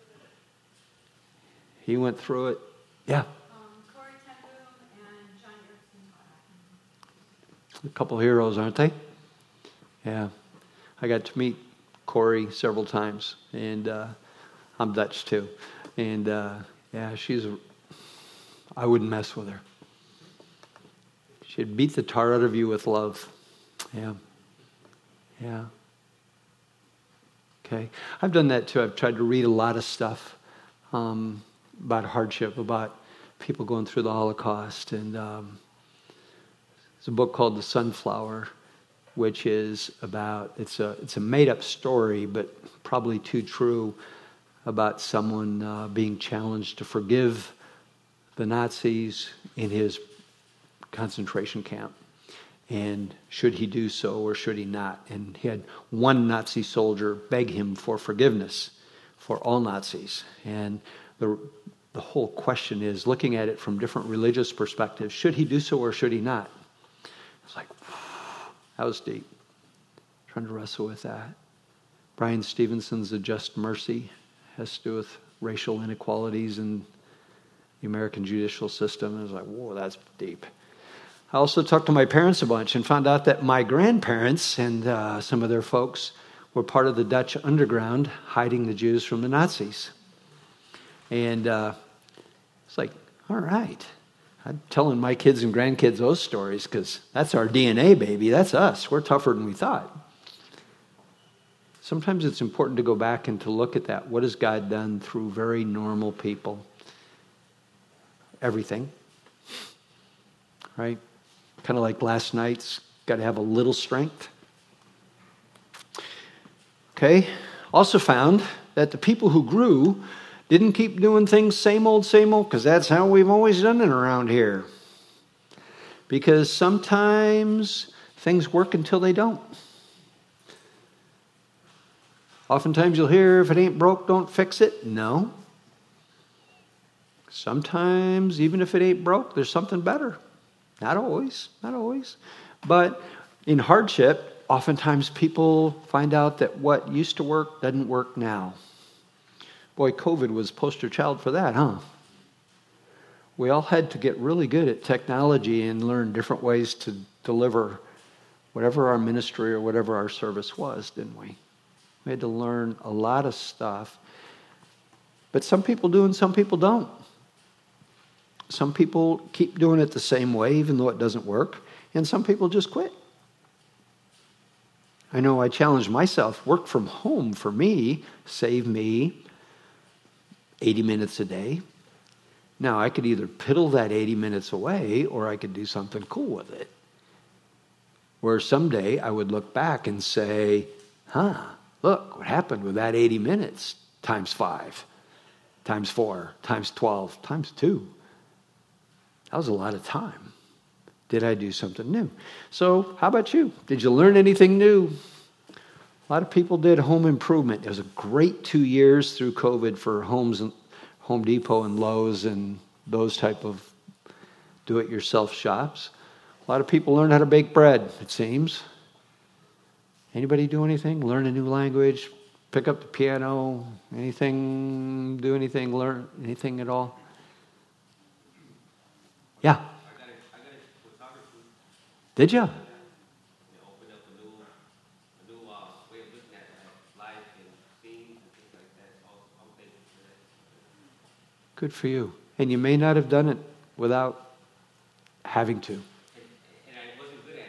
He went through it. Yeah, Um, Corey Ten Boom and John Erickson. a couple heroes, aren't they? Yeah, I got to meet Corey several times, and uh, I'm Dutch too, and uh, yeah, she's. A, I wouldn't mess with her. She'd beat the tar out of you with love. Yeah. Yeah. Okay. I've done that too. I've tried to read a lot of stuff um, about hardship, about people going through the Holocaust. And um, there's a book called The Sunflower, which is about, it's a, it's a made-up story, but probably too true, about someone uh, being challenged to forgive the Nazis in his concentration camp. And should he do so or should he not? And he had one Nazi soldier beg him for forgiveness for all Nazis. And the the whole question is, looking at it from different religious perspectives, should he do so or should he not? It's like, that was deep. Trying to wrestle with that. Brian Stevenson's The Just Mercy has to do with racial inequalities in the American judicial system. I was like, whoa, that's deep. I also talked to my parents a bunch and found out that my grandparents and uh, some of their folks were part of the Dutch underground hiding the Jews from the Nazis. And uh, it's like, all right. I'm telling my kids and grandkids those stories because that's our D N A, baby. That's us. We're tougher than we thought. Sometimes it's important to go back and to look at that. What has God done through very normal people? Everything. Right? Kind of like last night's, got to have a little strength. Okay. Also found that the people who grew didn't keep doing things same old, same old, because that's how we've always done it around here. Because sometimes things work until they don't. Oftentimes you'll hear, if it ain't broke, don't fix it. No. Sometimes, even if it ain't broke, there's something better. Not always, not always. But in hardship, oftentimes people find out that what used to work doesn't work now. Boy, COVID was poster child for that, huh? We all had to get really good at technology and learn different ways to deliver whatever our ministry or whatever our service was, didn't we? We had to learn a lot of stuff. But some people do and some people don't. Some people keep doing it the same way, even though it doesn't work. And some people just quit. I know I challenged myself. Work from home, for me, saved me eighty minutes a day. Now, I could either piddle that eighty minutes away, or I could do something cool with it. Where someday I would look back and say, huh, look, what happened with that eighty minutes times five, times four, times twelve, times two. That was a lot of time. Did I do something new? So how about you? Did you learn anything new? A lot of people did home improvement. It was a great two years through COVID for homes and Home Depot and Lowe's and those type of do-it-yourself shops. A lot of people learned how to bake bread, it seems. Anybody do anything? Learn a new language? Pick up the piano? Anything? Do anything? Learn anything at all? Yeah. I got it. I got it. Photography. Did you? Yeah. It opened up a new, a new uh, way of looking at uh, life and scenes and things like that. So I'm thankful for that. Good for you. And you may not have done it without having to. And, and I wasn't good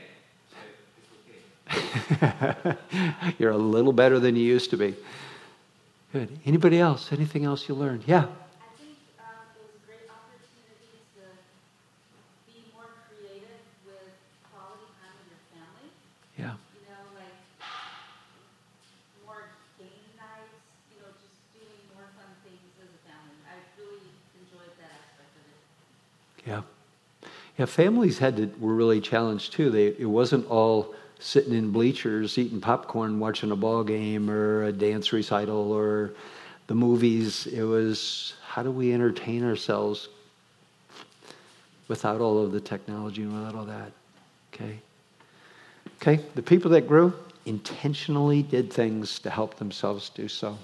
at it, but it's okay. You're a little better than you used to be. Good. Anybody else? Anything else you learned? Yeah. I think um, it was a great opportunity to be more creative with quality time with your family. Yeah. You know, like more game nights, you know, just doing more fun things as a family. I really enjoyed that aspect of it. Yeah. Yeah, families had to were really challenged too. They it wasn't all sitting in bleachers eating popcorn watching a ball game or a dance recital or the movies. It was, how do we entertain ourselves without all of the technology and without all that? Okay. Okay, the people that grew intentionally did things to help themselves do so.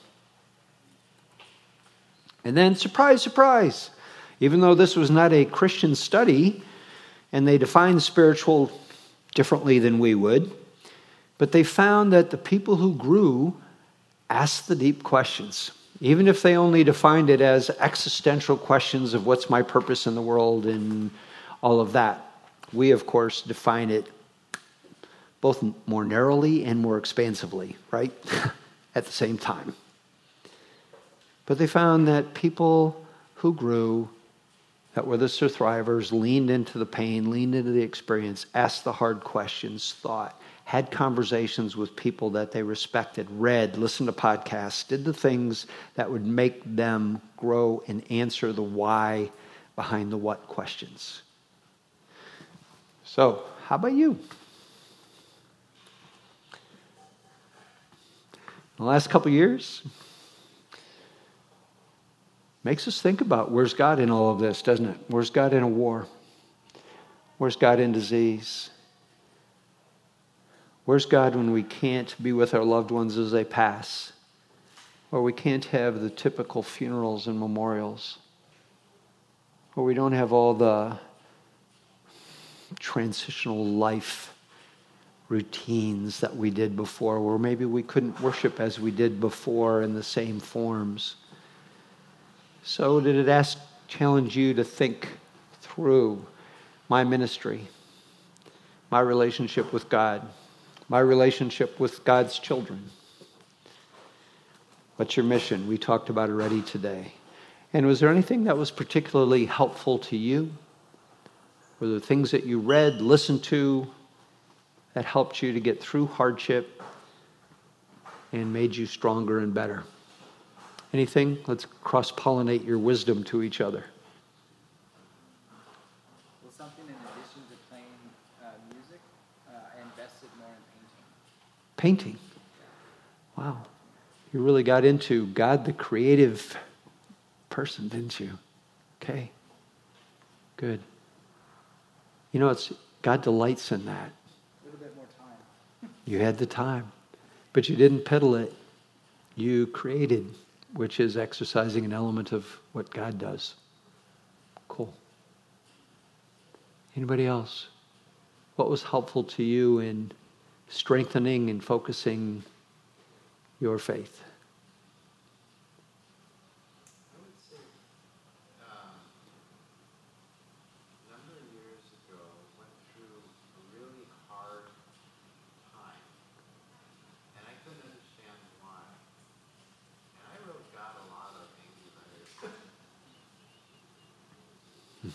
And then, surprise, surprise, even though this was not a Christian study, and they defined spiritual differently than we would, but they found that the people who grew asked the deep questions, even if they only defined it as existential questions of what's my purpose in the world and all of that. We, of course, define it both more narrowly and more expansively, right? At the same time. But they found that people who grew, that were the survivors, leaned into the pain, leaned into the experience, asked the hard questions, thought, had conversations with people that they respected, read, listened to podcasts, did the things that would make them grow and answer the why behind the what questions. So, how about you? In the last couple of years, makes us think about where's God in all of this, doesn't it? Where's God in a war? Where's God in disease? Where's God when we can't be with our loved ones as they pass? Or we can't have the typical funerals and memorials? Or we don't have all the transitional life routines that we did before, or maybe we couldn't worship as we did before in the same forms. So did it ask, challenge you to think through my ministry, my relationship with God, my relationship with God's children? What's your mission? We talked about it already today. And was there anything that was particularly helpful to you? Were there things that you read, listened to, that helped you to get through hardship and made you stronger and better? Anything? Let's cross-pollinate your wisdom to each other. Well, something in addition to playing uh, music, uh, I invested more in painting. Painting. Wow. You really got into God, the creative person, didn't you? Okay. Good. You know, it's God delights in that. A little bit more time. You had the time, but you didn't peddle it. You created, which is exercising an element of what God does. Cool. Anybody else? What was helpful to you in strengthening and focusing your faith? I would say, um,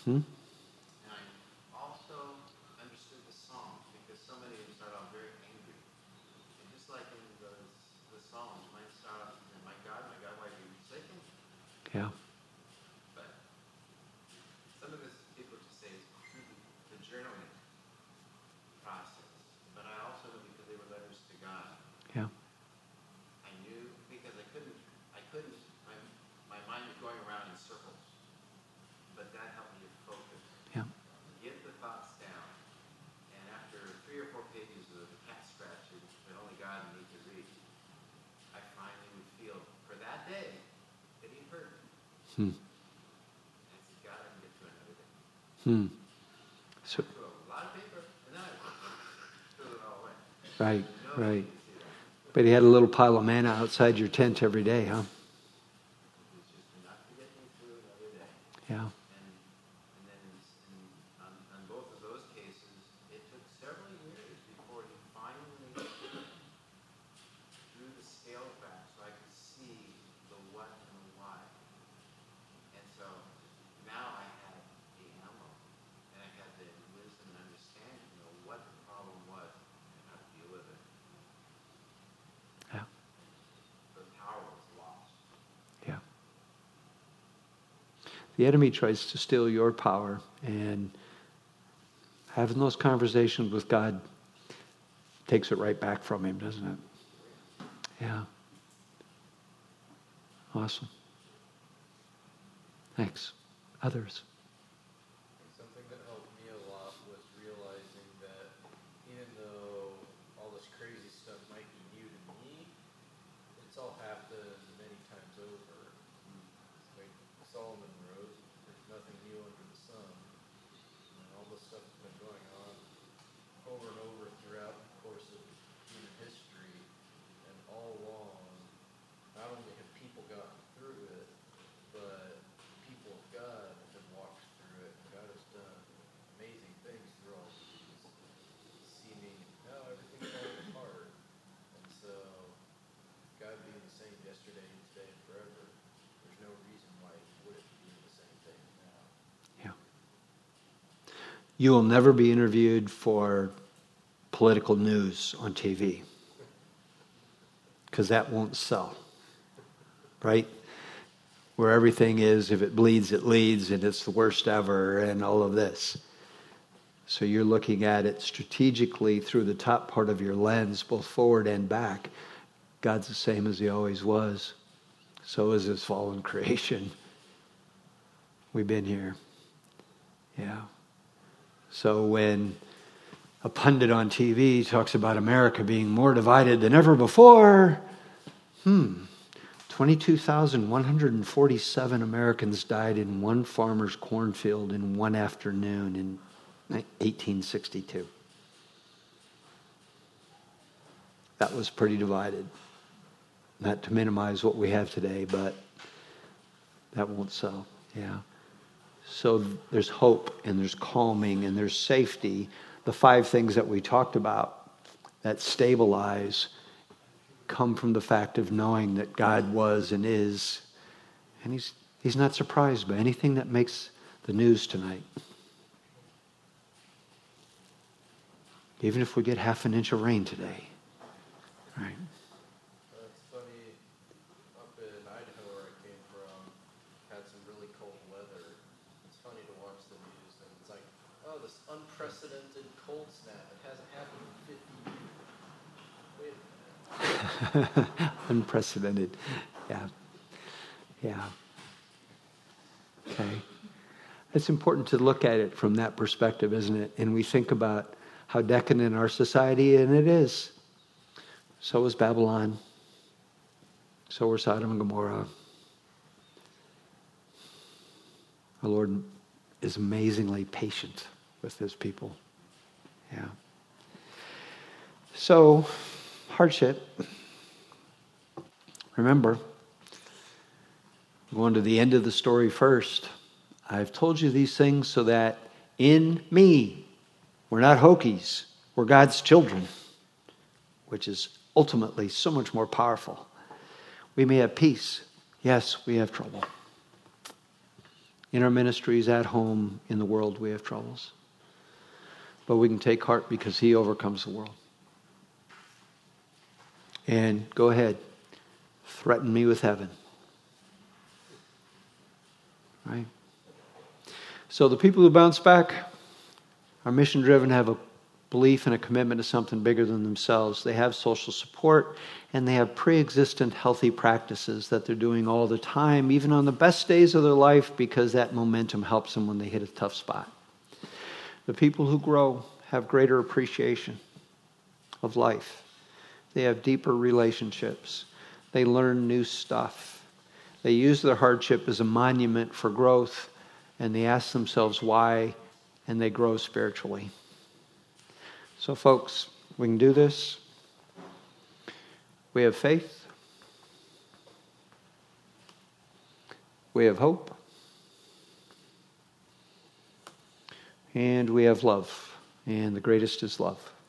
Hmm? And I also understood the Psalms because so many of them start off very angry. And just like in the, the Psalms, mine start off saying, my God, my God, why are you forsaken? Yeah. But some of this people just say it's through the, the journaling process. But I also know because they were letters to God. Yeah. I knew because I couldn't, I couldn't, my, my mind was going around in circles. But that helped me to focus. Yeah. Get the thoughts down. And after three or four pages of the cat scratching that only God and me could read, I finally would feel for that day that he heard me. Hmm. And I said, God, I can get through another day. Hmm. So, I threw a lot of paper, and then I threw it all away. right, No, right. you can see that. But he had a little pile of manna outside your tent every day, huh? It's just enough to get me through another day. Yeah. And, and then in, in, on, on both of those cases, it took several years before he finally drew the scale back so I could see the what and the why. And so now I had the ammo, and I had the wisdom and understanding to know what the problem was and how to deal with it. Yeah. The power was lost. Yeah. The enemy tries to steal your power, and having those conversations with God takes it right back from him, doesn't it? Yeah. Awesome. Thanks. Others? Something that helped me a lot was realizing that even though all this crazy stuff might be new to me, it's all happened many times over. Like Solomon wrote, there's nothing new under the sun. And all this stuff has been going on over and over throughout the course of human history, and all along, not only have people gotten through it, but people of God have walked through it. God has done amazing things through all these seeming, no, everything's falling apart. And so, God being the same yesterday, today, and forever, there's no reason why he wouldn't be the same thing now. Yeah. You will never be interviewed for political news on T V, because that won't sell, right? Where everything is, if it bleeds, it leads, and it's the worst ever, and all of this. So you're looking at it strategically through the top part of your lens, both forward and back. God's the same as he always was. So is his fallen creation. We've been here. Yeah. So when a pundit on T V talks about America being more divided than ever before, hmm, twenty-two thousand one hundred forty-seven Americans died in one farmer's cornfield in one afternoon in eighteen sixty-two. That was pretty divided. Not to minimize what we have today, but that won't sell. Yeah. So there's hope, and there's calming, and there's safety. The five things that we talked about that stabilize come from the fact of knowing that God was and is, and he's he's not surprised by anything that makes the news tonight. Even if we get half an inch of rain today. Right. It's funny, up in Idaho where I came from, had some really cold weather. It's funny to watch the news, and it's like, oh, this unprecedented cold snap. It hasn't happened in fifty years. Wait a minute. Unprecedented. Yeah. Yeah. Okay. It's important to look at it from that perspective, isn't it? And we think about how decadent our society, and it is. So was Babylon. So were Sodom and Gomorrah. The Lord is amazingly patient with his people. Yeah. So, hardship. Remember, going to the end of the story first. I've told you these things so that in me, we're not Hokies, we're God's children, which is ultimately so much more powerful. We may have peace. Yes, we have trouble. in our ministries, at home, in the world, we have troubles. But we can take heart because he overcomes the world. And go ahead, threaten me with heaven. Right? So the people who bounce back are mission-driven, have a belief and a commitment to something bigger than themselves. They have social support, and they have pre-existent healthy practices that they're doing all the time, even on the best days of their life, because that momentum helps them when they hit a tough spot. The people who grow have greater appreciation of life. They have deeper relationships. They learn new stuff. They use their hardship as a monument for growth, and they ask themselves why, and they grow spiritually. So folks, we can do this. We have faith. We have hope. And we have love. And the greatest is love.